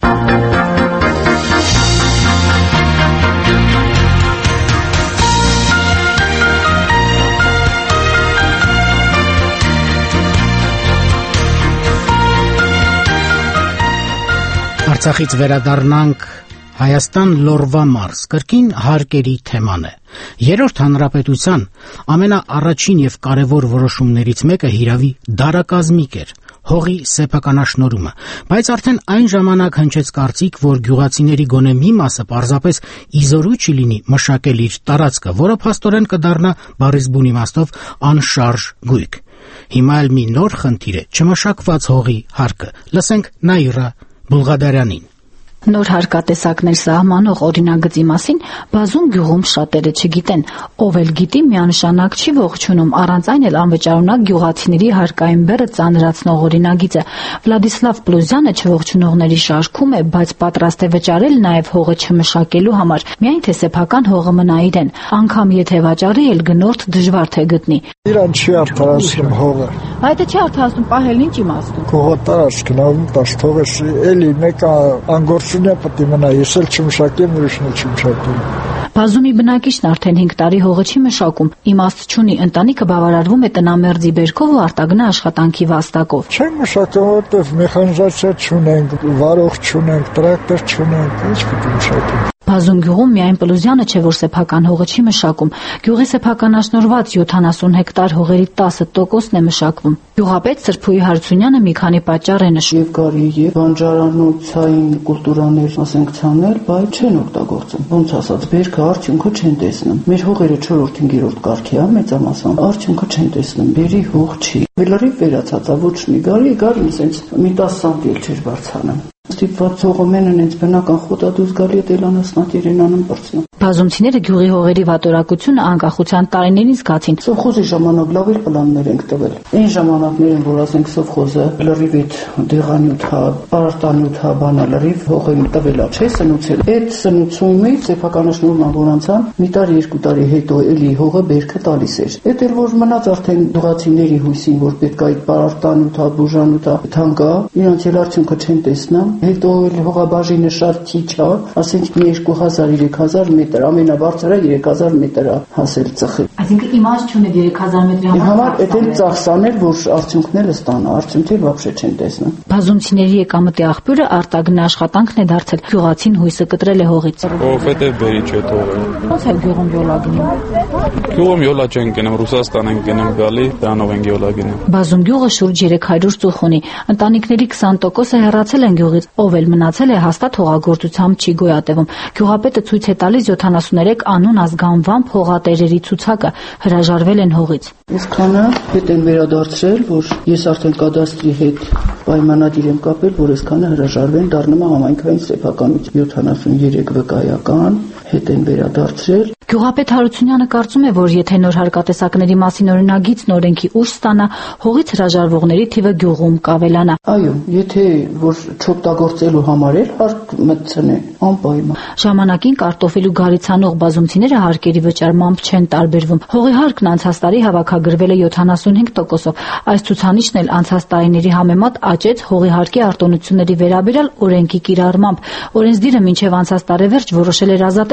Արցախից վերադառնանք Հայաստան Լորվա մարզ, կրկին հարկերի թեման է։ Երրորդ հանրապետության ամենաառաջին եւ կարեւոր որոշումներից մեկը հիրավի դարակազմիկ էր՝ հողի սեփականաշնորհումը, բայց արդեն այն ժամանակ հնչեց կարծիք, որ գյուղացիների գոնե մի մասը պարզապես իզորու չի լինի մշակել իր տարածքը, որը փաստորեն կդառնա բառից բուն իմաստով անշարժ գույք։ Հիմա էլ մի նոր խնդիր է չմշակված հողի հարկը։ Լսենք Նաիրա Բուլղադարյանին։ Նոր հարկատեսակներ սահմանող օրինագծի մասին բազում գյուղում շատերը չգիտեն, ով էլ գիտի միանշանակ չի ողջունում, առանց այն էլ անվճարունակ գյուղացիների հարկային բեռը ծանրացնող օրինագիծը։ Վլադիսլավ Պլուզյանը չողջունողների շարքում է, բայց պատրաստ է վճարել նաև հողը չմշակելու համար, միայն թե սեփական հողը մնա իրեն, անգամ եթե վաճառի էլ գնորդ դժվար թե գտնի։ Իրան չի արդարացնում հողը։ Այդ չի արդարացնում, պահելն ինչ իմաստում։ Կողոտարած գնալու տաշ թողես էլի մեկը անգորսունյա պետք է մնա, ես էլ չմշակեմ, ուրիշն էլ չմշակեմ։ Բազումի բնակիչն արդեն 5 տարի հողը չի մշակում, իմաստ չունի, ընտանիքը բավարարվում է տնամերձի բերքով ու արտագնա աշխատանքի վաստակով։ Չենք մշակում, որտեղ մեխանիզացիա չունենք, վարող չունենք, տրակտոր չունենք, ինչ պետք է մշակենք։ Բազում գյուղում միայն Պլուզյանը չէ, որ սեփական հողը չի մշակում։ Գյուղի սեփականաշնորհված 70 հեկտար հողերի 10%-ն է մշակվում։ Գյուղապետ Սրփուի Հարությունյանը մի քանի պատճառ է նշում։ Եվ կարի եւ բանջարանոցային կուլտուրաներ ասենք ցանել, բայց չեն օգտագործում։ Ոնց ասած, բերքը արդյունքը չեն տեսնում։ Մեր հողերը 4-5-րդ կարգի է մեծամասամբ, արդյունքը չեն տեսնում։ Բերի հող չի։ Լրիվ վերացած է, ոչ մի գարի ասենց մի 10 սանտիլ չէր բարձրանում։ Ստիպված հողոմենն ինձ բնական խոտադուզ գալի դելանասնատիրենանում բրցնում։ Բազումցիները գյուղի հողերի վատորակությունը անկախության տարիներին զգացին։ Սովխոզի ժամանակ լավ էլ պլաններ ենք տվել։ Այն ժամանակներին, որ ասենք սովխոզը լրիվ այդ դեղանյութ հա, պարարտանյութ հա, բանա լրիվ հողին տվել է, չէ՞ սնուցել։ Այդ սնուցումից սեփականաշնորհման որանցան մի տարի, 2 տարի հետո էլի հողը բերքը տալիս էր։ Այդ էլ որ մնաց արդեն դուղացիների հույսին, որ պետք է այդ պարարտանյութ հա, բուժանյութ հա, թանկա, իրանց էլ արդյունքը չեն տեսնում։ Հետո էլ հողաբաժինը շատ քիչ է, ասենք 2000-3000 մետր, ամենաբարձրը 3000 մետր է հասել ծխի։ Այսինքն իմաստ չունի 3000 մետրի համար այդ էլ ծախսանել, որ արդյունքները ստանա, արդյունքը вообще չեն տեսնում։ Բազումցիների եկամտի աղբյուրը արտագնա աշխատանքն է դարձել։ Գյուղացին հույսը կտրել է հողից։ Որովհետև բերի չէ թողել։ Ո՞նց է գյուղում յոլա գնում։ Գյուղում յոլա չեն գնում, Ռուսաստան են գնում գալի, դրանով են յոլա գնում։ Բազում գյուղը շուրջ 300 ծուխ ունի։ Ընտանիքների 20%-ը հեռացել են գյուղից, ով էլ մնացել է հաստատ հողագործությամբ չի գոյատևում։ Գյուղապետը ցույց է տալիս 73 անուն ազգանվամբ հողատերերի ցուցակը, հրաժարվել են հողից։ Այսքանը հետ են վերադարձրել, որ ես արդեն կադաստրի հետ պայմանագիր եմ կապել, որ այսքանը հրաժարվեն, դառնում է համայնքային սեփականություն 73 վկայական հետ են վերադարձրել։ Գյուղապետ Հարությունյանը կարծում է, որ եթե նոր հարկատեսակների մասին օրինագիծն օրենքի ուժ ստանա, հողից հրաժարվողների թիվը գյուղում կավելանա։ Այո, եթե որ չօգտագործելու համար էլ հարկ մտցնեն, անպայման։ Ժամանակին կարտոֆիլ ու գարիցանող բազումցիները հարկերի վճարմամբ չեն տարբերվում։ Հողի հարկն անցած տարի հավաքագրվել է 75%-ով։ Այս ցուցանիշն էլ անցած տարիների համեմատ աճեց հողի հարկի արտոնությունների վերաբերյալ օրենքի կիրառմամբ։ Օրենսդիրը մինչև անցած տարեվերջ որոշել էր ազատել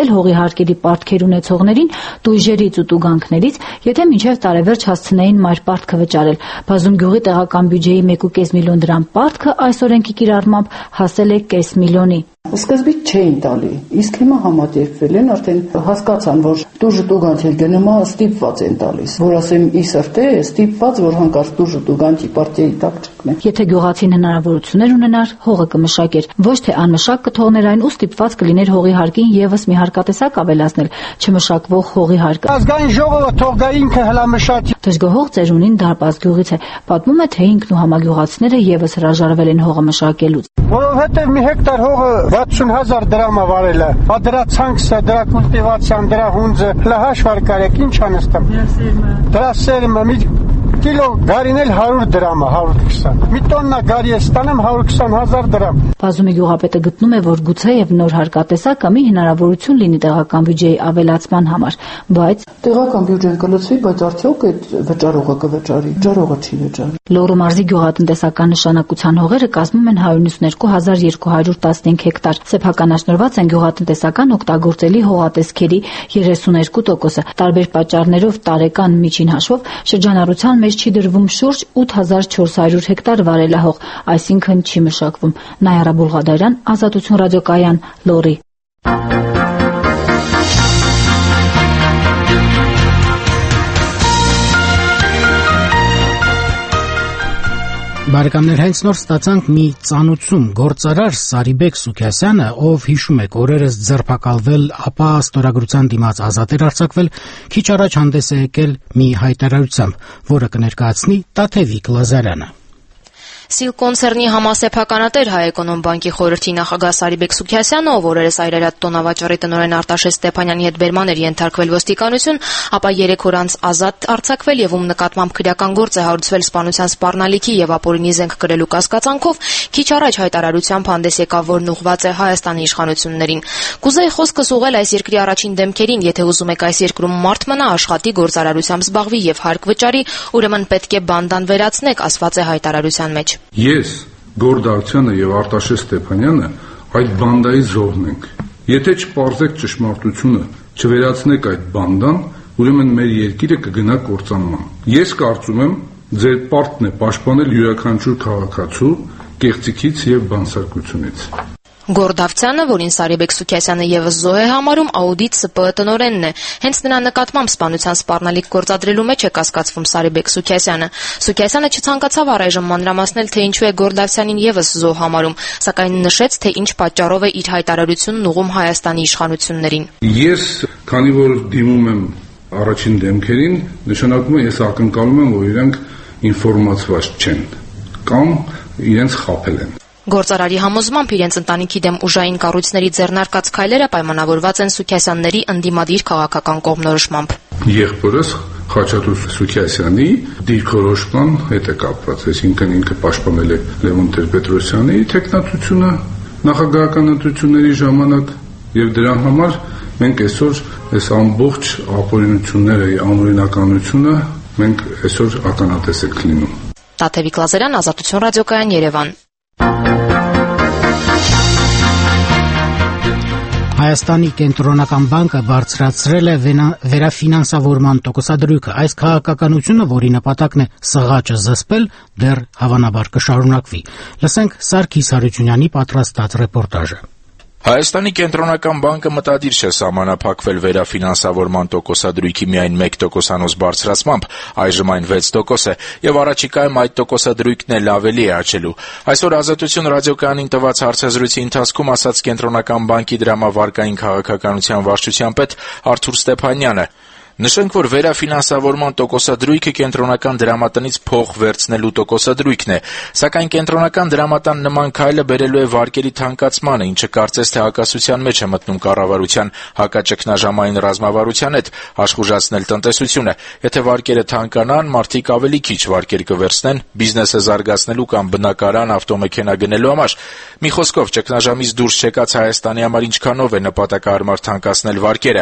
աջակցել հողի հարկերի պարտքեր ունեցողներին տույժերից ու տուգանքներից, եթե մինչև տարեվերջ հասցնեին մայր պարտքը վճարել։ Բազում գյուղի տեղական բյուջեի 1.5 միլիոն դրամ պարտքը այս օրենքի կիրառմամբ հասել է կես միլիոնի։ Սկզբից չէին տալի, իսկ հիմա համատերպվել են, արդեն հասկացան, որ տուժը տուգանքի գնումա ստիպված են տալիս, որ ասեմ ի սրտե ստիպված, որ հանկարծ տուժը տուգանքի պարտիայի տակ չկնե։ Եթե գյուղացին հնարավորություններ ունենար, հողը կմշակեր, ոչ թե անմշակ կթողներ այն ու ստիպված կլիներ հողի հարկին եւս մի հարկատեսակ ավելացնել, չմշակվող հողի հարկը։ Ազգային ժողովը թող գա ինքը հլամշակի։ Դժգոհող ծերունին Դարպաս գյուղից է, պատմում է, թե ինքն ու համագյուղացիները եւս հրաժարվել են հողը մշակելուց։ Որովհետեւ մի հեկտար հողը 60,000 դրամ է վարել է, դրա ցանքսը, դրա կուլտիվացիան, դրա հունձը, հաշվար կարեք, ինչ անստամ։ Դրա սերմը մի կիլո գարին էլ 100 դրամ է, 120։ Մի տոննա գարի է ստանամ 120,000 դրամ։ Բազումի գյուղապետը գտնում է, որ գուցեև նոր հարկատեսակ կամի հնարավորություն լինի տեղական բյուջեի ավելացման համար, բայց տեղական բյուջեն կլցվի, բայց արդյոք այդ վճարողը կվճարի, վճարողը չի վճարի։ Լոռու մարզի գյուղատնտեսական նշանակության հողերը կազմում են 192,215 հեկտար։ Սեփականաշնորհված են գյուղատնտեսական օգտագործելի հողատեսքերի 32%-ը։ Տարբեր պատճառներով տարեկան միջին հաշվով շրջանառության մեջ չի դրվում շուրջ 8400 հեկտար վարելահող, այսինքն չի մշակվում։ Նայարա Բուլղադարյան, Ազատություն ռադիոկայան, Լոռի։ Բարեկամներ, հենց նոր ստացանք մի ծանուցում գործարար Սարիբեկ Սուքասյանը, ով հիշում եք օրերս ձերբակալվել, ապա ստորագրության դիմաց ազատ էր արձակվել, քիչ առաջ հանդես է եկել մի հայտարարությամբ, որը կներկայացնի Տաթևիկ Լազարյանը։ Սիլ կոնցեռնի համասեփականատեր Հայ-Էկոնոմբանկի խորհրդի նախագահ Սարիբեկ Սուքասյանը, ով օրերս Այրարատ տոնավաճառի տնօրեն Արտաշես Ստեփանյանի հետ բերման էր ենթարկվել ոստիկանություն, ապա 3 օր անց ազատ արձակվել եւ ում նկատմամբ քրեական գործ է հարուցվել սպանության սպառնալիքի եւ ապօրինի զենք կրելու կասկածանքով, քիչ առաջ հայտարարությամբ հանդես եկավ, որն ուղղված է Հայաստանի իշխանություններին։ Կուզեի խոսքս ուղղել այս երկրի առաջին դեմքերին, եթե ուզում եք այս երկրում մարդ մնա, աշխատի, գործարարությամբ զբաղվի եւ հարկ վճարի, ուրեմն պետք է բանդան վերացնեք, ասված է հայտարարության մեջ։ Ես, Գորդարցյանը եւ Արտաշես Ստեփանյանը այդ բանդայի զոհն ենք։ Եթե չպարզեք ճշմարտությունը, չվերացնեք այդ բանդան, ուրեմն մեր երկիրը կգնա կործանման։ Ես կարծում եմ, ձեր պարտքն է պաշտպանել յուրաքանչյուր քաղաքացու կեղծիքից եւ բանսարկությունից։ Գորդավցյանը, որին Սարիբեկ Սուքասյանը եւս զոհ է համարում, Աուդիտ ՍՊԸ տնօրենն է։ Հենց նրա նկատմամբ սպանության սպառնալիք գործադրելու մեջ է կասկածվում Սարիբեկ Սուքասյանը։ Սուքասյանը չցանկացավ առայժմ մանրամասնել, թե ինչու է Գորդավցյանին եւս զոհ համարում, սակայն նշեց, թե ինչ պատճառով է իր հայտարարությունն ուղղում Հայաստանի իշխանություններին։ Ես, քանի որ դիմում եմ առաջին դեմքերին, նշանակում է ես ակնկալում եմ, որ իրենք ինֆորմացված չեն կամ իրենց խաբել են։ Գործարարի համոզմամբ իրենց ընտանիքի դեմ ուժային կառույցների ձեռնարկած քայլերը պայմանավորված են Սուքասյանների ընդդիմադիր քաղաքական կողմնորոշմամբ։ Եղբորս Խաչատուր Սուքասյանի դիրքորոշման հետ է կապված, այսինքն ինքը պաշտպանել է Լևոն Տեր-Պետրոսյանի թեկնածությունը նախագահական ընտրությունների ժամանակ եւ դրա համար մենք այսօր այս ամբողջ ապօրինությունները, անօրինականությունը մենք այսօր ականատես ենք լինում։ Տաթևիկ Լազարյան, Ազատություն ռադիոկայան, Երևան։ Հայաստանի կենտրոնական բանկը բարձրացրել է վերաֆինանսավորման տոկոսադրույքը։ Այս քաղաքականությունը, որի նպատակն է սղաճը զսպել, դեռ հավանաբար կշարունակվի։ Լսենք Սարգիս Հարությունյանի պատրաստած ռեպորտաժը։ Հայաստանի կենտրոնական բանկը մտադիր չէ սահմանափակվել վերաֆինանսավորման տոկոսադրույքի միայն 1%-անոց բարձրացմամբ, այժմ այն 6% է, եւ առաջիկայում այդ տոկոսադրույքն էլ ավելի է աճելու։ Այսօր Ազատություն ռադիոկայանին տված հարցազրույցի ընթացքում ասաց կենտրոնական բանկի դրամավարկային քաղաքականության վարչության պետ Արթուր Ստեփանյանը։ Նշենք, որ վերաֆինանսավորման տոկոսադրույքը կենտրոնական դրամատնից փող վերցնելու տոկոսադրույքն է, սակայն կենտրոնական դրամատան նման քայլը բերելու է վարկերի թանկացմանը, ինչը կարծես թե հակասության մեջ է մտնում կառավարության հակաճգնաժամային ռազմավարության հետ, աշխուժացնել տնտեսությունը։ Եթե վարկերը թանկանան, մարդիկ ավելի քիչ վարկեր կվերցնեն բիզնեսը զարգացնելու կամ բնակարան, ավտոմեքենա գնելու համար։ Մի խոսքով, ճգնաժամից դուրս չեկած Հայաստանի համար ինչքանով է նպատակահարմար թանկացնել վարկերը։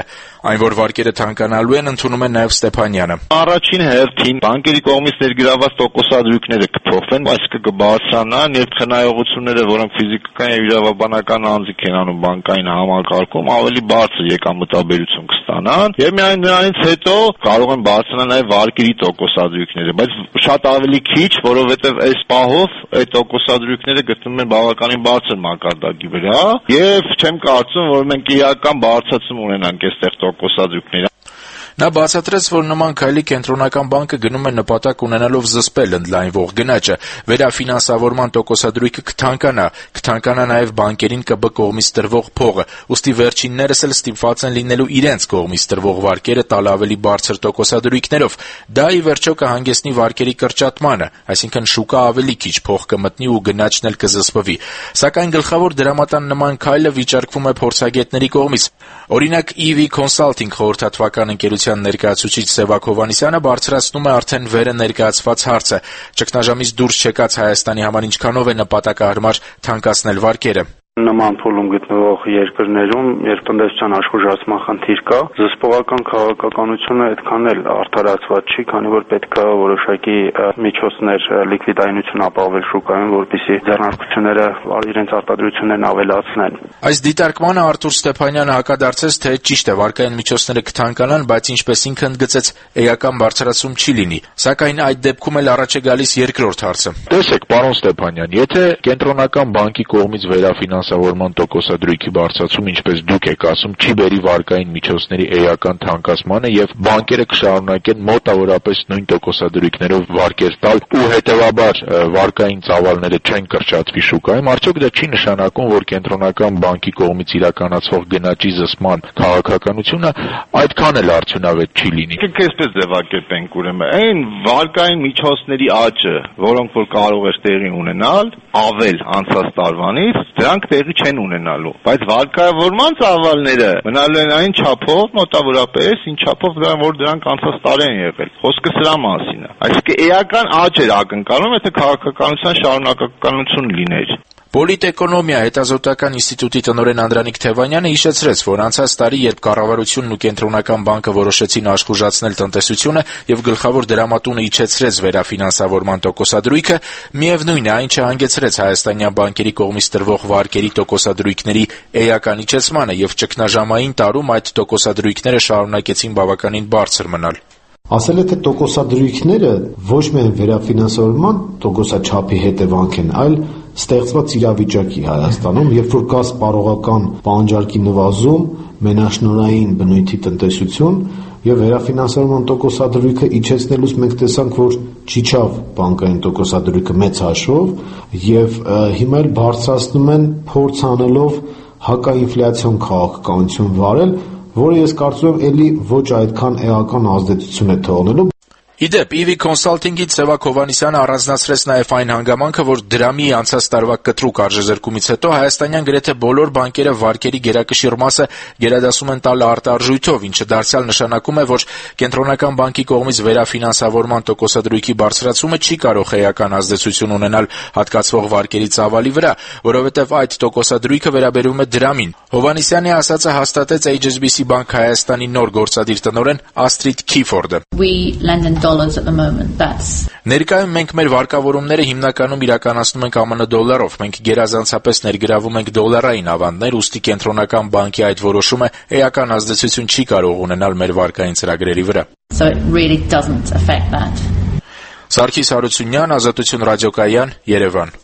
Այն, որ վարկերը թանկանալու են, ընդունում է նաև Ստեփանյանը։ Առաջին հերթին բանկերի կողմից ներգրավված տոկոսադրույքները կփոխվեն, այսինքն կբարձրանան, եւ խնայողությունները, որոնք ֆիզիկական եւ իրավաբանական անձիկ են անում բանկային համակարգում, ավելի բարձր եկամտաբերություն կստանան, եւ միայն նրանից հետո կարող են բարձրանալ նաև վարկերի տոկոսադրույքները, բայց շատ ավելի քիչ, որովհետեւ այս պահով այդ տոկոսադրույքները գտնվում են բավականին բարձր մակարդակի վրա, եւ չեմ կարծում, որ մենք իրական բարձրացում ունենանք այստեղ տոկոսադրույքների։ Նա բացատրեց, որ նման քայլի կենտրոնական բանկը գնում է նպատակ ունենալով զսպել ընդլայնվող գնաճը, վերաֆինանսավորման տոկոսադրույքը կթանկանա նաև բանկերին ԿԲ կողմից տրվող փողը, ուստի վերջիններս էլ ստիպված են լինելու իրենց կողմից տրվող վարկերը տալ ավելի բարձր տոկոսադրույքներով։ Դա ի վերջո կհանգեցնի վարկերի կրճատմանը, այսինքն շուկա ավելի քիչ փող կմտնի ու գնաճն էլ կզսպվի։ Սակայն գլխավոր դրամատան նման քայլը վիճարկվում է փորձագետների կողմից։ Օրինակ EV Consulting խորհրդատվական ընկերության ներկայացուցիչ Սևակ Հովհաննիսյանը բարձրացնում է արդեն վերը ներկայացված հարցը. ճգնաժամից դուրս չեկած Հայաստանի համար ինչքանով է նպատակահարմար թանկացնել վարկերը։ Նման փուլում գտնվող երկրներում, երբ տնտեսության աշխուժացման խնդիր կա, զսպողական քաղաքականությունը այդքան էլ արդարացված չի, քանի որ պետք է որոշակի միջոցներ լիկվիդայնություն ապահովել շուկայում, որպեսզի ձեռնարկությունները իրենց արտադրություններն ավելացնեն։ Այս դիտարկմանը Արտուր Ստեփանյանը հակադարձեց, թե ճիշտ է, վարկային միջոցները կթանկանան, բայց ինչպես ինքը ընդգծեց, էական բարձրացում չի լինի։ Սակայն այդ դեպքում էլ առաջ է գալիս երկրորդ հարցը։ Տեսեք, պարոն Ստեփանյան, եթե կենտրոնական բանկի կողմից վերաֆինանսավորման տոկոսադրույքի բարձրացում, ինչպես դուք եք ասում, չի բերի վարկային միջոցների էական թանկացմանը եւ բանկերը կշարունակեն մոտավորապես նույն տոկոսադրույքներով վարկեր տալ ու հետեւաբար վարկային ծավալները չեն կրճատվի շուկայում, արդյոք դա չի նշանակում, որ կենտրոնական բանկի կողմից իրականացվող գնաճի զսպման քաղաքականությունը այդքան էլ արդյունավետ չի լինի։ Այսպես ձևակերպենք ուրեմն այն վարկային միջոցների աճը, որոնք որ կարող է տեղի ունենալ ավել անցած տարվանից, դրանք տեղի չեն ունենալու, բայց վարկավորման ծավալները մնալու են այն չափով, մոտավորապես ինչ չափով որ դրանք անցած տարի են եղել։ Խոսքը սրա մասին է։ Այսինքն էական աճ էր ակնկալում, եթե քաղաքականության շարունակականություն լիներ։ Պոլիտէկոնոմիա հետազոտական ինստիտուտի տնօրեն Անդրանիկ Թևանյանը հիշեցրեց, որ անցած տարի, երբ կառավարությունն ու կենտրոնական բանկը որոշեցին աշխուժացնել տնտեսությունը եւ գլխավոր դրամատունը իջեցրեց վերաֆինանսավորման տոկոսադրույքը, միևնույն է, այն չհանգեցրեց հայաստանյան բանկերի կողմից տրվող վարկերի տոկոսադրույքների էական իջեցմանը եւ ճգնաժամային տարում այդ տոկոսադրույքները շարունակեցին բավականին բարձր մնալ։ Ասել է, թե տոկոսադրույքները ոչ միայն վերաֆինանսավորման տոկոսաչափի հետևանք են, այլ ստեղծված իրավիճակի Հայաստանում, երբ որ կա սպառողական պահանջարկի նվազում, մենաշնորհային բնույթի տնտեսություն եւ վերաֆինանսավորման տոկոսադրույքը իջեցնելուց մենք տեսանք, որ չիջավ բանկային տոկոսադրույքը մեծ հաշվով եւ հիմա էլ բարձրացնում են փորձ անելով հակաինֆլյացիոն քաղաքականություն վարել, որը ես կարծում եմ էլի ոչ այդքան էական ազդեցություն է թողնելու։ Իդեպ, EV Consulting-ից Սևակ Հովհաննիսյանը առանձնացրեց նաև այն հանգամանքը, որ դրամի անցած տարվա կտրուկ արժեզրկումից հետո հայաստանյան գրեթե բոլոր բանկերը վարկերի գերակշիռ մասը գերադասում են տալ արտարժույթով, ինչը դարձյալ նշանակում է, որ կենտրոնական բանկի կողմից վերաֆինանսավորման տոկոսադրույքի բարձրացումը չի կարող էական ազդեցություն ունենալ հատկացվող վարկերի ծավալի վրա, որովհետև այդ տոկոսադրույքը վերաբերում է դրամին։ Հովհաննիսյանի ասածը հաստատեց HSBC Bank Հայաստանի նոր գործադիր տնօրեն Աստրիդ Քիֆորդը։ Ներկայում մենք մեր վարկավորումները հիմնականում իրականացնում ենք ԱՄՆ դոլարով, մենք գերազանցապես ներգրավում ենք դոլարային ավանդներ, ուստի կենտրոնական բանկի այդ որոշումը էական ազդեցություն չի կարող ունենալ մեր վարկային ծրագրերի վրա։ Սարգիս Հարությունյան, Ազատություն ռադիոկայան, Երևան։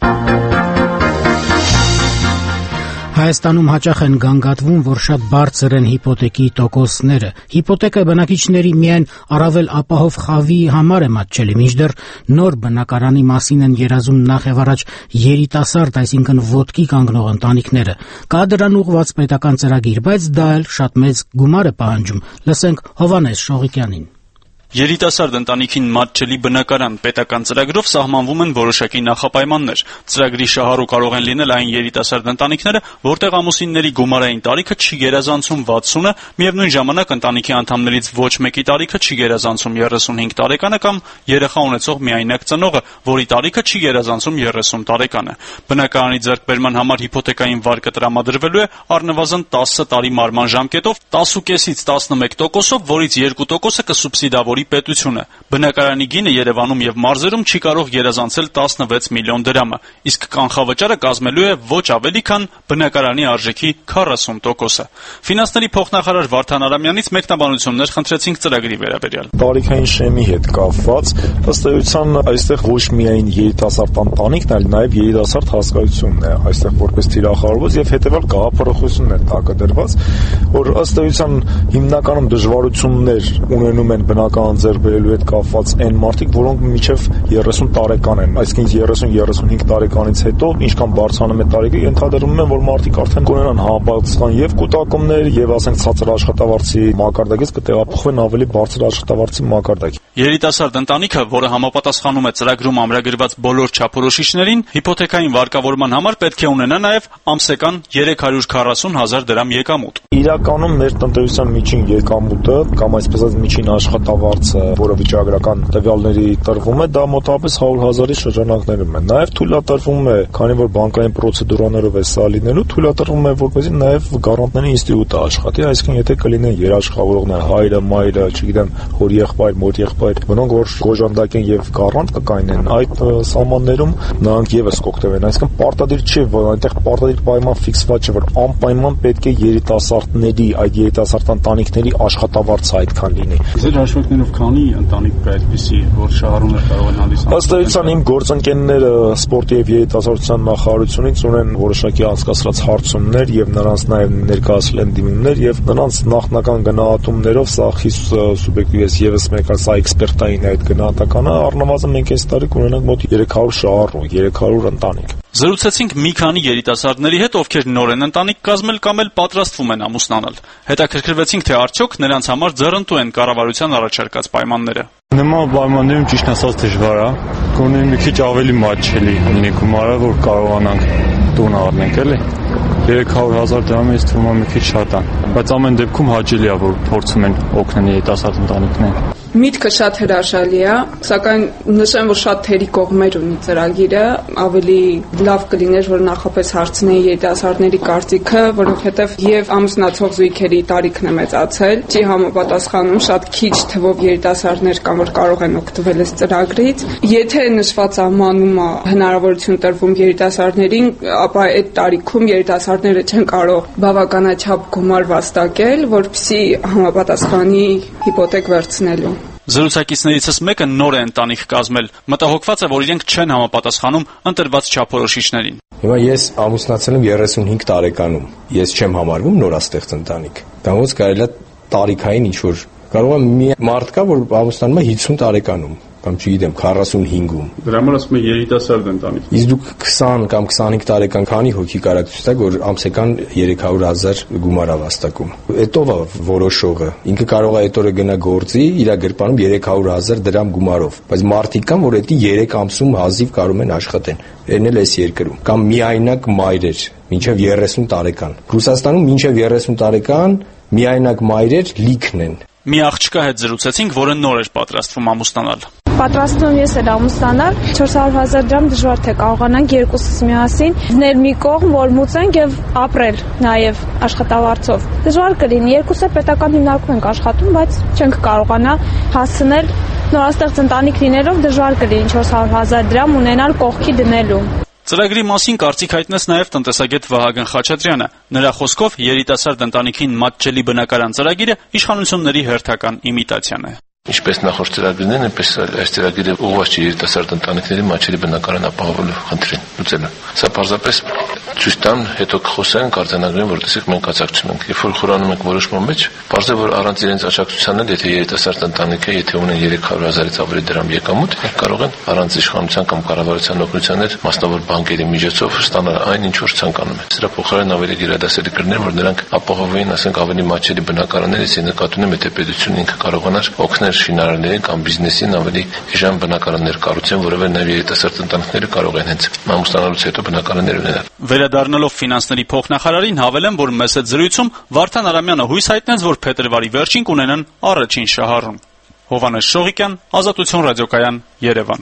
Հայաստանում հաճախ են գանգատվում, որ շատ բարձր են հիպոթեկի տոկոսները։ Հիպոթեկը բնակիչների միայն առավել ապահով խավի համար է մատչելի, մինչդեռ նոր բնակարանի մասին են երազում նախ եւ առաջ երիտասարդ, այսինքն ոտքի կանգնող ընտանիքները։ Կա դրան ուղղված պետական ծրագիր, բայց դա էլ շատ մեծ գումար է պահանջում։ Լսենք Հովհաննես Շողիկյանին։ Երիտասարդ ընտանիքին մատչելի բնակարան պետական ծրագրով սահմանվում են որոշակի նախապայմաններ։ Ծրագրի շահառու կարող են լինել այն երիտասարդ ընտանիքները, որտեղ ամուսինների գումարային տարիքը չի գերազանցում 60-ը, միևնույն ժամանակ ընտանիքի անդամներից ոչ մեկի տարիքը չի գերազանցում 35 տարեկանը կամ երեխա ունեցող միայնակ ծնողը, որի տարիքը չի գերազանցում 30 տարեկանը։ Բնակարանի ձեռքբերման համար հիփոթեկային վարկը տրամադրվելու է առնվազն 10 տարի մարման ժամկետով 10.5-ից 11%-ով, որից 2% կսուբսիդավորի պետությունը։ Բնակարանի գինը Երևանում եւ մարզերում չի կարող գերազանցել 16 միլիոն դրամը, իսկ կանխավճարը կազմելու է ոչ ավելի քան բնակարանի արժեքի 40%-ը։ Ֆինանսների փոխնախարար Վարդան Արամյանից մեկնաբանություններ խնդրեցինք ծրագրի վերաբերյալ։ Տարիքային շեմի հետ կապված ըստ էության այստեղ ոչ միայն երիտասարդ ընտանիքն, այլ նաեւ երիտասարդ հասկացությունն է այստեղ որպես թիրախավորված եւ հետեւալ գաղափարախոսությունն է տակադրված, որ ըստ էության հիմնականում դժվարություններ ունենում են բնական ձեռբերելու հետ կապված այն մարդիկ, որոնք մինչև 30 տարեկան են, այսինքն 30-35 տարեկանից հետո, ինչքան բարձրանում է տարիքը, ենթադրվում է, որ մարդիկ արդեն կունենան համապատասխան եւ կուտակումներ, եւ ասենք ցածր աշխատավարձի մակարդակից կտեղափոխվեն ավելի բարձր աշխատավարձի մակարդակ։ Երիտասարդ ընտանիքը, որը համապատասխանում է ծրագրում ամրագրված բոլոր չափորոշիչներին, հիփոթեկային վարկավորման համար պետք է ունենա նաեւ ամսական 340,000 դրամ եկամուտ։ Իրականում մեր տնտեսության միջին եկամուտը կամ այսպես ասած միջին աշխատավարձը, որը վիճակագրական տվյալների տրվում է, դա մոտավորապես 100,000-ի շրջանակներում է։ Նաև թույլատրվում է, քանի որ բանկային պրոցեդուրաներով է սա լինելու, թույլատրվում է, որպեսզի նաև գարանտների ինստիտուտը աշխատի, այսինքն եթե կլինեն երաշխավորողներ, հայրը, մայրը, չգիտեմ, հոր եղբայր, մոր եղբայր, որոնք որ գոժանդակ են եւ գարանտ կկայնեն, այդ սահմաններում նրանք եւս կօգտվեն։ Այսինքն պարտադիր չի, որ այնտեղ պարտադիր պայման ֆիքսված չէ, որ անպայման պետք է երիտասարդների, այդ երիտասարդ ընտանիքների աշխատավարձը այդքան լինի։ Ձեր հաշվարկներով քանի ընտանիք կա այդպիսի, որ շահառուներ կարող են հանդիսանալ։ Ըստ էության իմ գործընկերները սպորտի եւ երիտասարդության նախարարությունից ունեն որոշակի անցկացրած հարցումներ եւ նրանց նաեւ ներկայացրել են դիմումներ եւ նրանց նախնական գնահատումներով սա խիստ սուբյեկտիվ է եւս մեկ սա էքսպերտային այդ գնահատականը առնվազն մենք այս տարի կունենանք մոտ 300 շահառու, 300 ընտանիք։ Զրուցեցինք մի քանի երիտասարդների հետ, ովքեր նոր են ընտանիք կազմել կամ էլ պատրաստվում են ամուսնանալ։ Հետաքրքրվեցինք, թե արդյոք նրանց համար ձեռնտու են կառավարության առաջարկած պայմանները։ Նման պայմաններում ճիշտ ասած դժվար է։ Գոնե մի քիչ ավելի մատչելի լինի գումարը, որ կարողանանք տուն առնենք, էլի։ 300,000 դրամը ինձ թվում է մի քիչ շատ է, բայց ամեն դեպքում հաճելի է, որ փորձում են օգնել երիտասարդ ընտանիքներին։ Միտքը շատ հրաշալի է, սակայն նշեմ, որ շատ թերի կողմեր ունի ծրագիրը, ավելի լավ կլիներ, որ նախապես հարցնեի երիտասարդների կարծիքը, որովհետև եւ ամուսնացող զույգերի տարիքն է մեծացել, չի համապատասխանում, շատ քիչ թվով երիտասարդներ կան, որ կարող են օգտվել այս ծրագրից։ Եթե նշված անմանումը հնարավորություն տրվում երիտասարդներին, ապա այդ տարիքում երիտասարդները չեն կարող բավականաչափ գումար վաստակել, որպեսզի համապատասխանի հիպոթեք վերցնելու։ Զրուցակիցներիցս մեկը նոր է ընտանիք կազմել, մտահոգված է, որ իրենք չեն համապատասխանում ընտրված չափորոշիչներին։ Հիմա ես ամուսնացել եմ 35 տարեկանում, ես չեմ համարվում նորաստեղծ ընտանիք։ Դա ոնց կարելի է տարիքային ինչ-որ, կարող է մի մարդ կա, որ ամուսնանում է 50 տարեկանում, կամ չգիտեմ 45-ում։ Դրա համար ասում են երիտասարդ ընտանիք։ Իսկ դուք 20 կամ 25 տարեկան քանի հոգի կարաք ցույց տաք, որ ամսական 300,000 գումար է վաստակում։ Էտով է որոշողը։ Ինքը կարող է այդ օրը գնա գործի, իր գրպանում 300,000 դրամ գումարով, բայց մարդիկ կան, որ էդի 3 ամսում հազիվ կարող են աշխատեն։ Էն էլ էս երկրում։ Կամ միայնակ մայրեր, մինչև 30 տարեկան։ Ռուսաստանում մինչև 30 տարեկան միայնակ մայրեր լիքն են։ Մի աղջկա հետ զրուցեցինք, որը նոր էր պատրաստվում ամուսնանալ։ Պատրաստվում ես էլ ամուսնանալ, 400,000 դրամ դժվար թե կարողանանք երկուսս միասին դնել մի կողմ, որ մուծենք եւ ապրել նաեւ աշխատավարձով։ Դժվար կլինի, երկուսը պետական հիմնարկում ենք աշխատում, բայց չենք կարողանա հասցնել նորաստեղծ ընտանիք լինելով դժվար կլինի 400,000 դրամ ունենալ կողքի դնելու։ Ծրագրի մասին կարծիք հայտնեց նաև տնտեսագետ Վահագն Խաչատրյանը։ Նրա խոսքով երիտասարդ ընտանիքին մատչելի բնակարան ծրագիրը իշխանությունների հերթական իմիտացիան է։ Ինչպես նախորդ ծրագրերն, այնպես այս ծրագիրը ուղղված չէ երիտասարդ ընտանիքների մատչելի բնակարան ապահովելու խնդրին լուծելու։ Սա պարզապես ցույց տան, հետո կխոսեն, կարձանագրեն, որ տեսեք մենք աջակցում ենք։ Երբ որ խորանում ենք որոշման մեջ, բարձր որ առանց իրենց աջակցության էլ, եթե երիտասարդ ընտանիքը, եթե ունեն 300,000-ից ավելի դրամ եկամուտ, կարող են առանց իշխանության կամ կառավարության օգնության մասնավոր բանկերի միջոցով ստանալ այն, ինչ որ ցանկանում են։ Սրա փոխարեն ավելի գերադասելի կլիներ, որ նրանք ապահովեին, ասենք, ավելի մատչելի բնակարաններից, նկատի ունեմ, եթե պետությունը ինքը կարողանար օգնել շինարարներին կամ բիզնեսին ավելի էժան բնակարաններ կառուցեն, որովհետև նաև երիտասարդ ընտանիքները կարող են հենց ամուսնանալուց հետո բնակարաններ ունենալ։ Վերադառնալով ֆինանսների փոխնախարարին հավելեմ, որ մեծ զրույցում Վարդան Արամյանը հույս հայտնեց, որ փետրվարի վերջին կունենան առաջին շահառուն։ Հովհաննես Շողիկյան, Ազատություն ռադիոկայան, Երևան։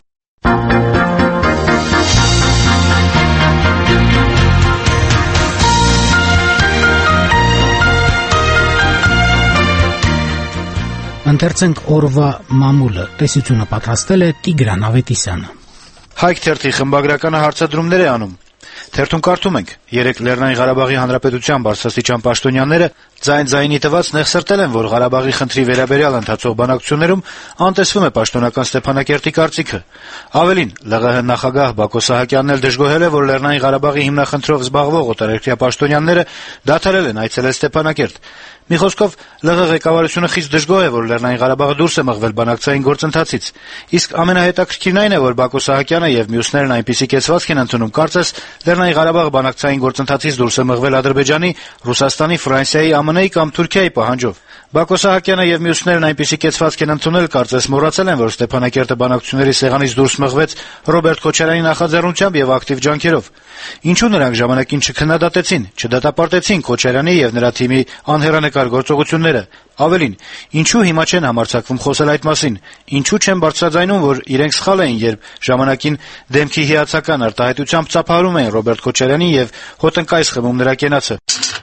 Ընթերցենք օրվա մամուլը, տեսությունը պատրաստել է Տիգրան Ավետիսյանը։ Հայք թերթի խմբագրականը հարցադրումներ է անում։ Թերթում կարդում ենք. երեկ Լեռնային Ղարաբաղի Հանրապետության բարձրաստիճան պաշտոնյաները ձայնի տված նեղսրտել են, որ Ղարաբաղի խնդրի վերաբերյալ ընթացող բանակցություններում անտեսվում է պաշտոնական Ստեփանակերտի կարծիքը։ Ավելին, ԼՂՀ նախագահ Բակո Սահակյանն էլ դժգոհել է, որ Լեռնային Ղարաբաղի հիմնախնդրով զբաղվող օտարերկրյա պաշտոնյաները դադարել են այցելել Ստեփանակերտ։ Մի խոսքով, ԼՂ ղեկավարությունը խիստ դժգոհ է, որ Լեռնային Ղարաբաղը դուրս է մղվել բանակցային գործընթացից։ Իսկ ամենահետաքրքիրն այն է, որ Բակո Սահակյանը եւ մյուսներն այնպիսի կեցվածք են ընդունում, կարծես Լեռնային Ղարաբաղը բանակցային գործընթացից դուրս է մղվել Ադրբեջանի, Ռուսաստանի, Ֆրանսիայի, ԱՄՆ-ի կամ Թուրքիայի պահանջով։ Բակո Սահակյանը եւ մյուսներն այնպիսի կեցվածք են ընդունել, կարծես մոռացել են, որ Ստեփանակերտը բանակցությունների սեղանից դուրս մղվեց Ռոբերտ Քոչարյանի նախաձեռնությամբ եւ ակտիվ ջանքերով։ Ինչու նրանք ժամանակին չքննադատեցին, չդատապարտեցին Քոչարյանի եւ նրա թիմի անհեռանկար գործողությունները։ Ավելին, ինչու հիմա չեն համարձակվում խոսել այդ մասին։ Ինչու չեն բարձրաձայնում, որ իրենք սխալ էին, երբ ժամանակին դեմքի հիացական արտահայտությամբ ծափահարում էին Ռոբերտ Քոչարյանին եւ հոտնկայս խմում նրա կենացը։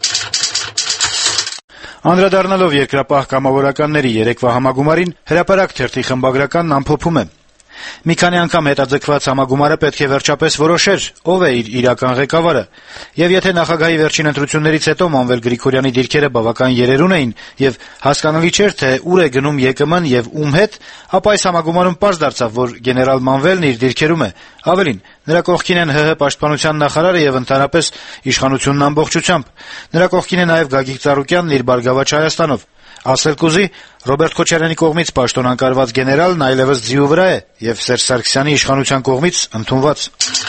Անդրադառնալով երկրապահ կամավորականների երեկվա համագումարին, Հրապարակ թերթի խմբագրականն ամփոփում է. Մի քանի անգամ հետաձգված համագումարը պետք է վերջապես որոշեր, ով է իր իրական ղեկավարը, եւ եթե նախագահի վերջին ընտրություններից հետո Մանվել Գրիգորյանի դիրքերը բավական երերուն էին եւ հասկանալի չէր, թե ուր է գնում ԵԿՄ-ն եւ ում հետ, ապա այս համագումարում պարզ դարձավ, որ գեներալ Մանվելն իր դիրքերում է։ Ավելին, նրա կողքին են ՀՀ պաշտպանության նախարարը եւ ընդհանրապես իշխանությունն ամբողջությամբ։ Նրա կողքին է նաեւ Գագիկ Ծառուկյանն իր Բարգավաճ Հայաստանով։ Ասել կուզի, Ռոբերտ Քոչարյանի կողմից պաշտոն անկարված գեներալն այլևս ձիու վրա է եւ Սերժ Սարգսյանի իշխանության կողմից ընդունված։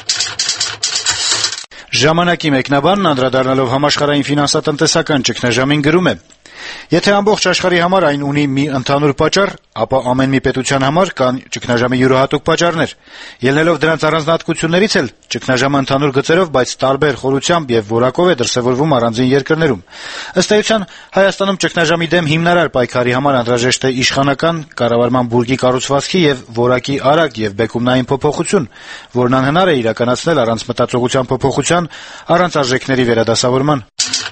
Ժամանակի մեկնաբանն անդրադառնալով համաշխարհային ֆինանսատնտեսական ճգնաժամին գրում է. Եթե ամբողջ աշխարհի համար այն ունի մի ընդհանուր պատճառ, ապա ամեն մի պետության համար կան ճգնաժամի յուրահատուկ պատճառներ։ Ելնելով դրանց առանձնահատկություններից էլ ճգնաժամը ընդհանուր գծերով, բայց տարբեր խորությամբ եւ որակով է դրսեւորվում առանձին երկրներում։ Ըստ էության, Հայաստանում ճգնաժամի դեմ հիմնարար պայքարի համար անհրաժեշտ է իշխանական կառավարման բուրգի կառուցվածքի եւ որակի արագ եւ բեկումնային փոփոխություն, որն անհնար է իրականացնել առանց մտածողության փոփոխության, առանց արժեքների վերադասավորման։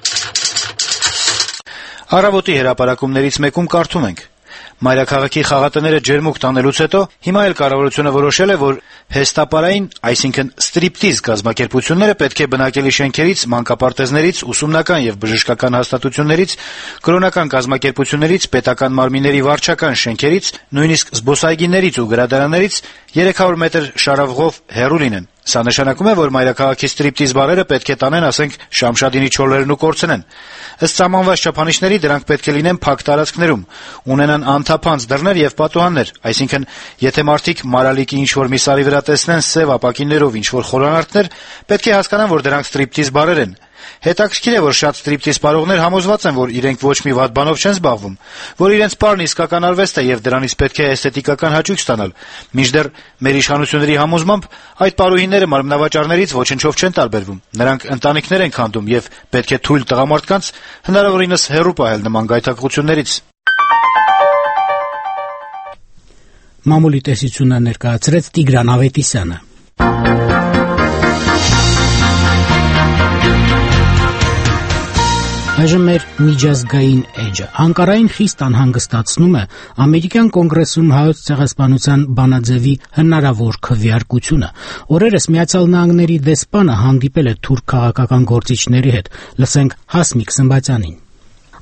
Առավոտի հրապարակումներից մեկում կարդում ենք. Մայրաքաղաքի խաղատները ջերմուկ տանելուց հետո հիմա էլ կառավարությունը որոշել է, որ հեստապարային, այսինքն ստրիպտիզ կազմակերպությունները պետք է բնակելի շենքերից, մանկապարտեզներից, ուսումնական եւ բժշկական հաստատություններից, կրոնական կազմակերպություններից, պետական մարմինների վարչական շենքերից, նույնիսկ զբոսայգիներից ու գրադարաններից 300 մետր շարավղով հեռու լինեն։ Սա նշանակում է, որ մայրաքաղաքի ստրիպտիզ բարերը պետք է տանեն, ասենք, Շամշադինի չոլերն ու կորցնեն։ Ըստ սահմանված չափանիշների դրանք պետք է լինեն փակ տարածքներում, ունենան անթափանց դռներ եւ պատուհաններ, այսինքն, եթե մարդիկ մարալիկի ինչ-որ մի սարի վրա տեսնեն սև ապակիներով ինչ-որ խորանարդներ, պետք է հասկանան, որ դրանք ստրիպտիզ բարեր են։ Հետաքրքիր է, որ շատ ստրիպտիզ պարողներ համոզված են, որ իրենք ոչ մի վատ բանով չեն զբաղվում, որ իրենց պարն իսկական արվեստ է եւ դրանից պետք է էսթետիկական հաճույք ստանալ։ Մինչդեռ մեր իշխանությունների համոզմամբ այդ պարուհիները մարմնավաճառներից ոչնչով չեն տարբերվում։ Նրանք ընտանիքներ են քանդում եւ պետք է թույլ տղամարդկանց հնարավորինս հեռու պահել նման գայթակղություններից։ Մամուլի տեսությունը ներկայացրեց Տիգրան Ավետիսյանը։ Այժմ մեր միջազգային էջը։ Անկարային խիստ անհանգստացնում է ամերիկյան կոնգրեսում հայոց ցեղասպանության բանաձևի հնարավոր քվեարկությունը։ Օրերս Միացյալ Նահանգների դեսպանը հանդիպել է թուրք քաղաքական գործիչների հետ։ Լսենք Հասմիկ Սմբատյանին։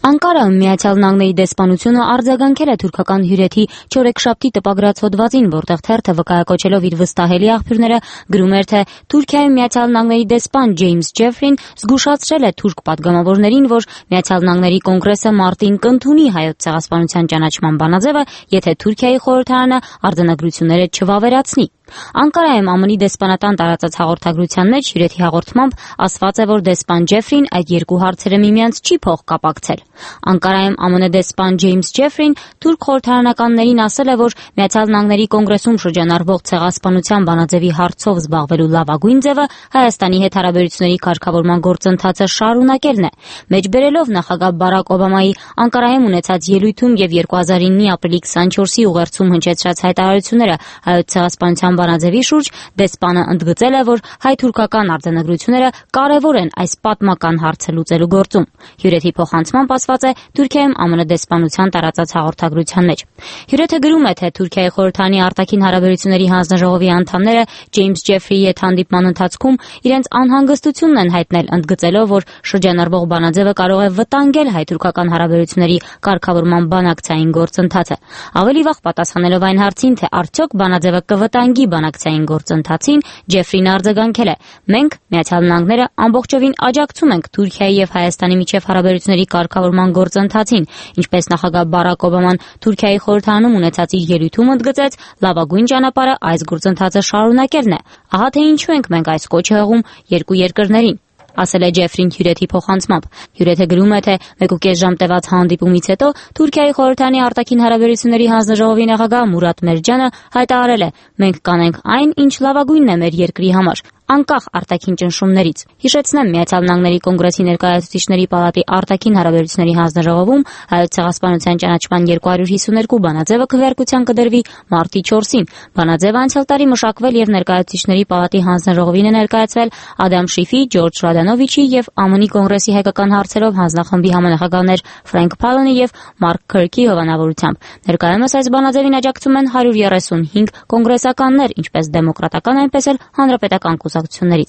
Անկարայում Միացյալ Նահանգների դեսպանությունը արձագանքել է թուրքական հյուրեթի չորեքշաբթի տպագրած հոդվածին, որտեղ թերթը վկայակոչելով իր վստահելի աղբյուրները գրում էր, թե Թուրքիայում Միացյալ Նահանգների դեսպան Ջեյմս Ջեֆրին զգուշացրել է թուրք պատգամավորներին, որ Միացյալ Նահանգների կոնգրեսը մարտին կընդունի Հայոց ցեղասպանության ճանաչման բանաձևը, եթե Թուրքիայի խորհրդարանը արձանագրությունները չվավերացնի։ Անկարայում ԱՄՆ-ի դեսպանատան տարածած հաղորդագրության մեջ հյուրեթի հաղորդմամբ ասված է, որ դեսպան Ջեֆրին այդ երկու հարցերը միմյանց չի փոխկապակցել։ Անկարայում ԱՄՆ դեսպան Ջեյմս Ջեֆրին թուրք խորհրդարանականներին ասել է, որ Միացյալ Նահանգների կոնգրեսում շրջանառվող ցեղասպանության բանաձևի հարցով զբաղվելու լավագույն ձևը Հայաստանի հետ հարաբերությունների կարգավորման գործընթացը շարունակելն է։ Մեջբերելով նախագահ Բարակ Օբամայի Անկարայում ունեցած ելույթում եւ 2009-ի ապրիլի 24-ի ուղերձում հնչեցրած հայտարարությունները Հայոց ցեղասպանության բանաձևի շուրջ, դեսպանը ընդգծել է, որ հայ-թուրքական արձանագրությունները կարևոր են այս պատմական հարցը լուծելու գործում։ Հյուրեթի փոխանցմամբ ասված է Թուրքիայում ԱՄՆ դեսպանության տարածած հաղորդագրության մեջ։ Հյուրեթը գրում է, թե Թուրքիայի խորհրդարանի արտաքին հարաբերությունների հանձնաժողովի անդամները Ջեյմս Ջեֆրիի հետ հանդիպման ընթացքում իրենց անհանգստությունն են հայտնել, ընդգծելով, որ շրջանառվող բանաձևը կարող է վտանգել հայ-թուրքական հարաբերությունների կարգավորման բանակցային գործընթացը։ Ավելի վաղ պատասխանելով այն հարցին, թե արդյոք բանաձևը կվտանգի բանակցային գործընթացին, Ջեֆրին արձագանքել է. «Մենք Միացյալ Նահանգները ամբողջովին աջակցում ենք Թուրքիայի եւ Հայաստանի միջև հարաբերությունների կարգավորման գործընթացին, ինչպես նախագահ Բարակ Օբաման Թուրքիայի խորհրդարանում ունեցած իր ելույթում ընդգծեց, լավագույն ճանապարհը այս գործընթացը շարունակելն է։ Ահա թե ինչու ենք մենք այս կոչը հղում երկու երկրներին», ասել է Ջեֆրին հյուրեթի փոխանցմամբ։ Հյուրեթը գրում է, թե 1.5 ժամ տևած հանդիպումից հետո Թուրքիայի խորհրդարանի արտաքին հարաբերությունների հանձնաժողովի նախագահ Մուրատ Մերջանը հայտարարել է. «Մենք կանենք այն, ինչ լավագույնն է մեր երկրի համար, անկախ արտաքին ճնշումներից»։ Հիշեցնեմ, Միացյալ Նահանգների կոնգրեսի ներկայացուցիչների պալատի արտաքին հարաբերությունների հանձնաժողովում Հայոց ցեղասպանության ճանաչման 252 բանաձևը քվեարկության կդրվի մարտի 4-ին։ Բանաձևը անցյալ տարի մշակվել եւ ներկայացուցիչների պալատի հանձնաժողովին է ներկայացվել Ադամ Շիֆի, Ջորջ Ռադանովիչի եւ ԱՄՆ կոնգրեսի հայկական հարցերով հանձնախմբի համանախագահներ Ֆրենկ Փալոնի եւ Մարկ Քըրքի հովանավորությամբ։ Ներկայումս այս բանաձևին աջակցում են 135 կոնգրեսականներ, ինչպես դեմոկրատական, այնպես էլ հանրապետական կուսակցություններից։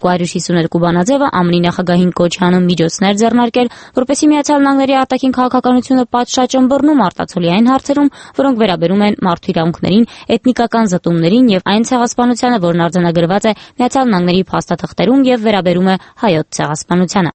252 բանաձևը ԱՄՆ նախագահին կոչ անում միջոցներ ձեռնարկել, որպեսզի Միացյալ Նահանգների արտաքին քաղաքականությունը պատշաճ ըմբռնում արտացոլի այն հարցերում, որոնք վերաբերում են մարդու իրավունքներին, էթնիկական զտումներին եւ այն ցեղասպանությանը, որն արձանագրված է Միացյալ Նահանգների փաստաթղթերում եւ վերաբերում է հայոց ցեղասպանությանը։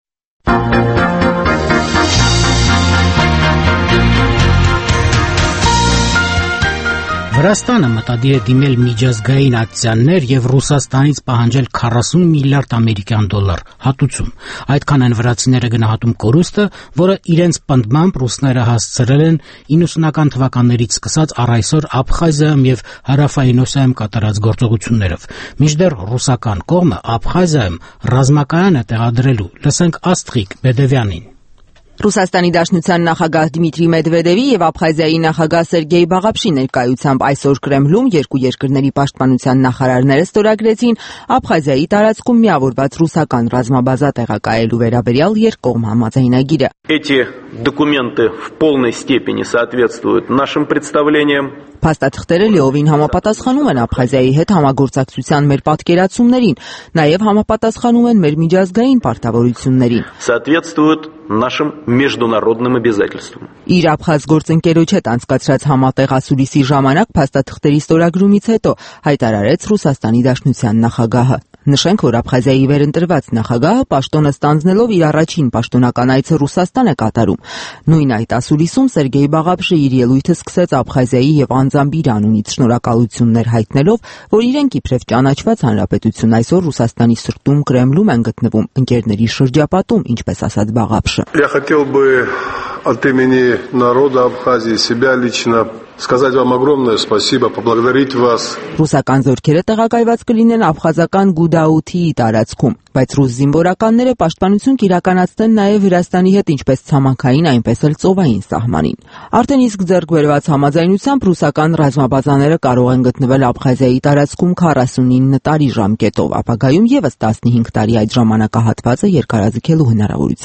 Վրաստանը մտադիր է դիմել միջազգային ակցիաներ եւ Ռուսաստանից պահանջել 40 միլիարդ ամերիկյան դոլար հատուցում։ Այդքան են վրացիները գնահատում կորուստը, որը իրենց պնդմամբ ռուսները հասցրել են 90-ական թվականներից սկսած առ այսօր Աբխազիայում եւ Հարավային Օսիայում կատարած գործողություններով։ Մինչդեռ ռուսական կողմը Աբխազիայում ռազմակայան է տեղադրելու։ Լսենք Աստրիկ Բեդևյանին։ Ռուսաստանի Դաշնության նախագահ Դմիտրի Մեդվեդևի եւ Աբխազիայի նախագահ Սերգեյ Բաղաբշի ներկայությամբ այսօր Կրեմլում երկու երկրների պաշտպանության նախարարները ստորագրեցին Աբխազիայի տարածքում միավորված ռուսական ռազմաբազա տեղակայելու վերաբերյալ երկկողմ համաձայնագիրը։ Эти документы в полной степени соответствуют нашим представлениям. Փաստաթղթերը լիովին համապատասխանում են Աբխազիայի հետ համագործակցության մեր պատկերացումներին, նաև համապատասխանում են մեր միջազգային պարտավորություններին։ Соответствуют нашим международным обязательствам. Իր աբխազ գործընկերոջ հետ անցկացրած համատեղ ասուլիսի ժամանակ փաստաթղթերի ստորագրումից հետո հայտարարեց Ռուսաստանի Դաշնության նախագահը։ Նշենք, որ Աբխազիայի վերընտրված նախագահը պաշտոնը ստանձնելով իր առաջին պաշտոնական այցը Ռուսաստան է կատարում։ Նույն այդ ասուլիսում Սերգեյ Բաղաբշը իր ելույթը սկսեց Աբխազիայի եւ անձամբ իր անունից շնորհակալություններ հայտնելով, որ իրենք իբրև ճանաչված հանրապետություն այսօր Ռուսաստանի սրտում Կրեմլում են գտնվում, ընկերների շրջապատում, ինչպես ասաց Բաղաբշը։ Я хотел бы от имени народа Абхазии, себя лично сказать вам огромное спасибо, поблагодарить вас. Ռուսական զորքերը տեղակայված կլինեն աբխազական Գուդաութիի տարածքում, բայց ռուս զինվորականները պաշտպանություն կիրականացնեն նաև Վրաստանի հետ ինչպես ցամաքային, այնպես էլ ծովային սահմանին։ Արդեն իսկ ձեռք բերված համաձայնությամբ ռուսական ռազմաբազաները կարող են գտնվել Աբխազիայի տարածքում 49 տարի ժամկետով, ապագայում եւս 15 տարի այդ ժամանակահատվածը երկարաձգելու հնարավորությամբ։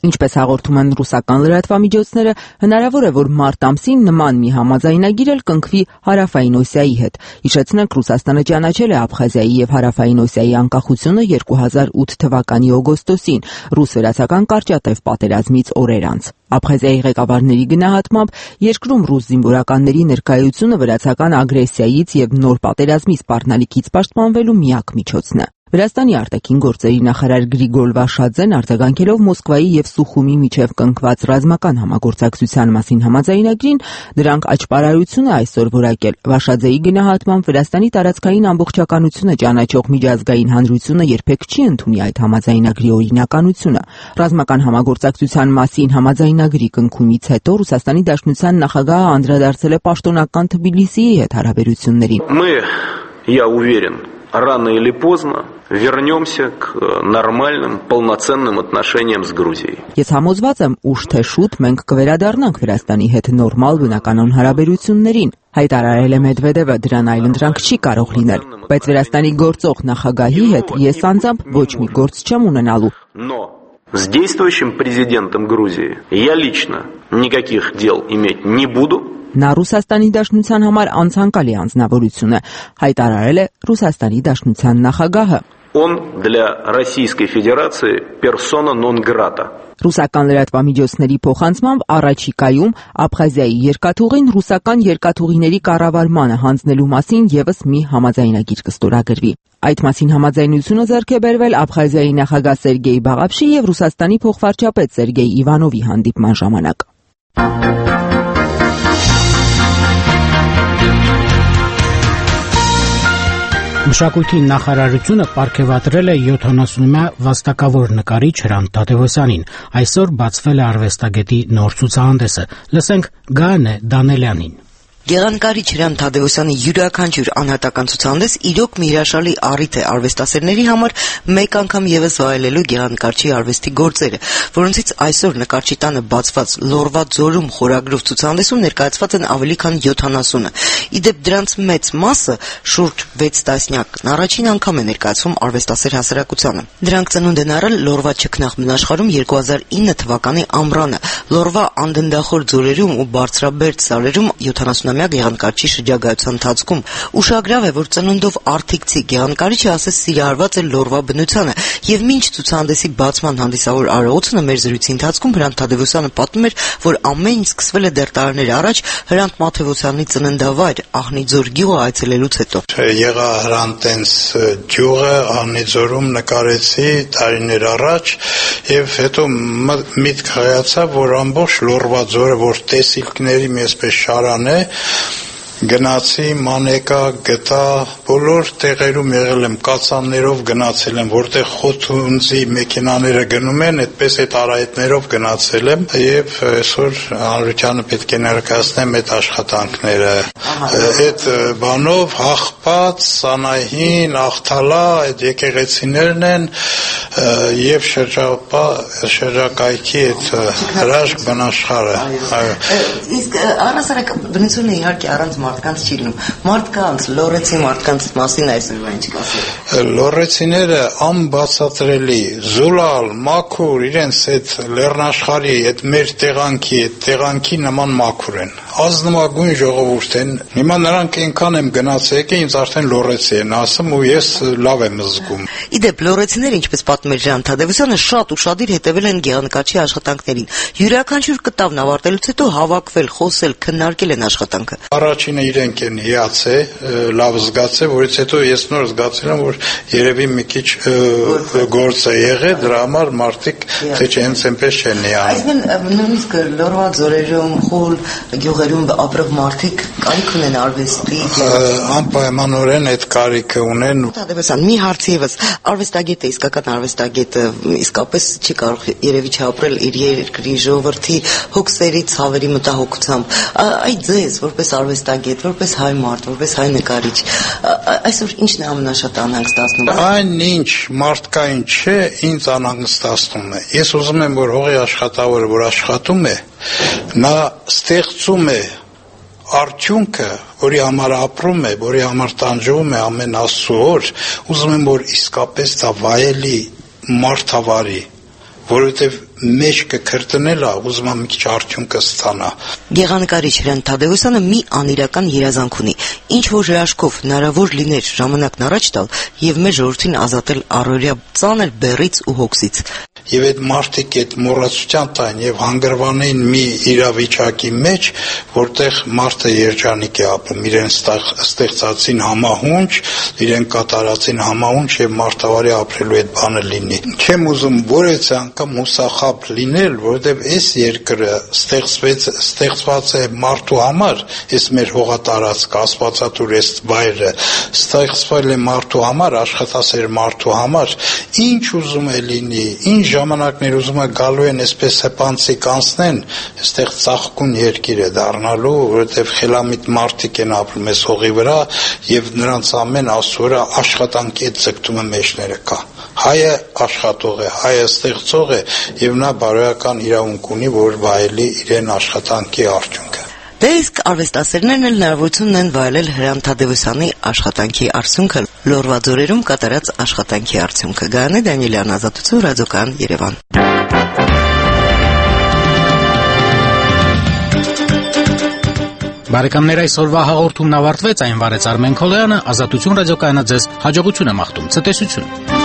Ինչպես հաղորդում են ռուսական լրատվամիջոցները, հնարավոր է, որ մարտ ամսին նման մի համաձայնագիր էլ կնքվի Հարավային Օսիայի հետ։ Հիշեցնենք, Ռուսաստանը ճանաչել է Աբխազիայի եւ Հարավային Օսիայի անկախությունը 2008 թվականի օգոստոսին, ռուս վերացական կարճատև պատերազմից օրեր անց։ Աբխազիայի ղեկավարների գնահատմամբ երկրում ռուս զինվորականների ներկայությունը վրացական ագրեսիայից եւ նոր պատերազմի սպառնալիքից պաշտպանվելու միակ միջոցն է։ Վրաստանի արտաքին գործերի նախարար Գրիգոր Վաշաձեն արձագանքելով Մոսկվայի եւ Սուխումի միջև կնքված ռազմական համագործակցության մասին համաձայնագրին, դրանք աճպարարություն է այսօր որակել։ Վաշաձեի գնահատմամբ Վրաստանի տարածքային ամբողջականությունը ճանաչող միջազգային հանրությունը երբեք չի ընդունի այդ համաձայնագրի օրինականությունը։ Ռազմական համագործակցության մասին համաձայնագրի կնքումից հետո Ռուսաստանի Դաշնության նախագահը անդրադարձել է պաշտոնական Թբիլիսիի հետ հարաբերություններին։ Я уверен, рано или поздно вернемся к нормальным, полноценным отношениям с Грузией. Ես համոզված եմ, ուշ թե շուտ մենք կվերադառնանք Վրաստանի հետ նորմալ բնականon հարաբերություններին, հայտարարել է Մեդվեդևը, դրան այլընտրանք չի կարող լինել, բայց Վրաստանի գործող նախագահի հետ ես անձամբ ոչ մի գործ չեմ ունենալու։ Но с действующим президентом Грузии я лично никаких дел иметь не буду. Նա Ռուսաստանի Դաշնության համար անցանկալի անձնավորություն է, հայտարարել է Ռուսաստանի Դաշնության նախագահը։ Он для Российской Федерации persona non grata. Ռուսական լրատվամիջոցների փոխանցմամբ առաջիկայում Աբխազիայի երկաթուղին ռուսական երկաթուղիների կառավարմանը հանձնելու մասին եւս մի համաձայնագիր կստորագրվի։ Այդ մասին համաձայնությունը ձեռք է բերվել Աբխազիայի նախագահ Սերգեյ Բաղաբշի եւ Ռուսաստանի փոխվարչապետ Սերգեյ Իվանովի հանդիպման ժամանակ։ Մշակույթի նախարարությունը պարգևատրել է 70-ամյա վաստակավոր նկարիչ Հրանտ Թադևոսյանին։ Այսօր բացվել է արվեստագետի նոր ցուցահանդեսը։ Լսենք Գայանե Դանելյանին։ Գեղանկարիչ Հրանտ Թադևոսյանի յուրաքանչյուր անհատական ցուցահանդես իրոք մի հրաշալի առիթ է արվեստասերների համար մեկ անգամ եւս վայելելու գեղանկարչի արվեստի գործերը, որոնցից այսօր նկարչի տանը բացված Լորվա ձորում խորագրով ցուցահանդեսում ներկայացված են ավելի քան 70-ը։ Իդեպ դրանց մեծ մասը, շուրջ 6 տասնյակն առաջին անգամ է ներկայացվում արվեստասեր հասարակությանը։ Դրանք ծնունդ են առել Լորվա չքնաղ աշխարհում 2009 թվականի ամռանը, Լորվա անդնդախոր ձորերում ու բարձրաբերդ սարերում 70-ամյա գեղանկարչի շրջագայության ընթացքում։ Ուշագրավ է, որ ծնունդով արդիկցի գեղանկարիչը ասես սիրահարված է Լորվա բնությանը, եւ մինչ ցուցահանդեսի բացման հանդիսավոր արարողությունը մեր զրույցի ընթացքում Հրանտ Թադևոսյանը պատմում էր, որ ամեն ինչ սկսվել է դեռ տարիներ առաջ Հրանտ Մաթևոսյանի ծննդավայր Աղնիձոր գյուղը այցելելուց հետո։ Եղա Հրանտենց գյուղը Աղնիձորում նկարեցի տարիներ առաջ եւ հետո միտք հղիացա, որ ամբողջ Լորվա ձորը, որ տեսիլքների մի այսպես շարան է, գնացի, մանեկա, գտա, բոլոր տեղերում եղել եմ, կացաններով գնացել եմ, որտեղ խոթունձի մեքենաները գնում են, այդպես այդ արահետներով գնացել եմ եւ այսօր հանրությանը պետք է ներկայացնեմ այդ աշխատանքները։ Այդ բանով Հաղպատ, Սանահին, Աղթալա, այդ եկեղեցիներն են եւ շրջակայքի այդ հրաշք բնաշխարհը։ Իսկ առասարակ բնությունը իհարկե առանց մարդկանց չի լինում։ Մարդկանց, լորեցի մարդկանց մասին այսօր ինչ կասել։ Լորեցիները անբացատրելի, զուլալ, մաքուր, իրենց այդ լեռնաշխարհի, այդ մեր տեղանքի նման մաքուր են։ Ազնվագույն ժողովուրդ են։ Հիմա նրանք այնքան եմ գնացել, ինձ արդեն լորեցի են ասում ու ես լավ եմ զգում։ Իդեպ լորեցիները, ինչպես պատմել Հրանտ Թադևոսյանը, շատ ուշադիր հետևել են գեղանկարչի աշխատանքներին։ Յուրաքանչյուր կտավն ավարտելուց հետո հավաքվել, խոսել, քննարկել են աշխատանքը։ Առաջինը իրենք են հիացել, լավ զգացել, որից հետո ես նոր զգացել եմ, որ երևի մի քիչ գործ է եղել, դրա համար մարդիկ թե հենց այնպես չեն հիանում։ Այսինքն նույնիսկ Լորվա ձորերում, խուլ գյուղերում ապրող մարդիկ կարիք ունեն արվեստի։ Անպայմանորեն այդ կարիքը ունեն։ Թադևոսյան, մի հարց եւս, արվեստագետը, իսկական արվեստագետը իսկապես չի կարող երևի չապրել իր երկրի ժողովրդի հոգսերի, ցավերի մտահոգությամբ։ Այդ ձեզ որպես արվեստագետ, որպես հայ մարդ, որպես հայ նկարիչ, այսօր ինչն է ամենաշատ անհանգստացնում։ Այն ինչ մարդկային չէ, ինձ անհանգստացնում է։ Ես ուզում եմ, որ հողի աշխատավորը, որ աշխատում է, նա ստեղծում է արդյունքը, որի համար ապրում է, որի համար տանջվում է ամեն Աստծո օր, ուզում եմ, որ իսկապես դա վայելի մարդավարի, որովհետև մեջքը քրտնելա, ուզում եմ մի քիչ արդյունքը ստանա։ Գեղանկարիչ Հրանտ Թադևոսյանը մի անիրական երազանք ունի, ինչ որ հրաշքով հնարավոր լիներ ժամանակն առաջ տալ եւ մեր ժողովրդին ազատել առօրյա ծանր բեռից ու հոգսից։ Եվ այդ մարդիկ այդ մոռացության տան եւ հանգրվանային մի իրավիճակի մեջ, որտեղ մարդը երջանիկ է ապրում, իրեն ստեղծածին համահունչ, իրեն կատարածին համահունչ եւ մարդավարի ապրելու այդ բանը լինի։ Չեմ ուզում որևէ անգամ հուսախաբ լինել, որովհետեւ այս երկրը ստեղծված է մարդու համար, այս մեր հողատարածքը, աստվածատուր այս վայրը ստեղծվել է մարդու համար, աշխատասեր մարդու համար, ինչ ուզում է լինի, ինչ ժամանակներ ուզում է գալու են այսպես հպանցիկ անցնեն, այստեղ ծաղկուն երկիր է դառնալու, որովհետև խելամիտ մարդիկ են ապրում այս հողի վրա եւ նրանց ամեն աստծո աշխատանքի այդ ձգտումը մեջները կա։ Հայը աշխատող է, հայը ստեղծող է եւ նա բարոյական իրավունք ունի, որ վայելի իրեն աշխատանքի արդյունքը։ Դե իսկ արվեստասերներն էլ հնարավորություն ունեն վայելել Հրանտ Թադևոսյանի աշխատանքի արդյունքը, Լորվա ձորերում կատարած աշխատանքի արդյունքը։ Գայանե Դանիելյան, Ազատություն, Ռադիոկայան, Երևան։ Բարեկամներ, այսօրվա հաղորդումն ավարտվեց, այն վարեց Արմեն Քոլոյանը, Ազատություն ռադիոկայանը ձեզ հաջողություն է մաղթում, ցտեսություն։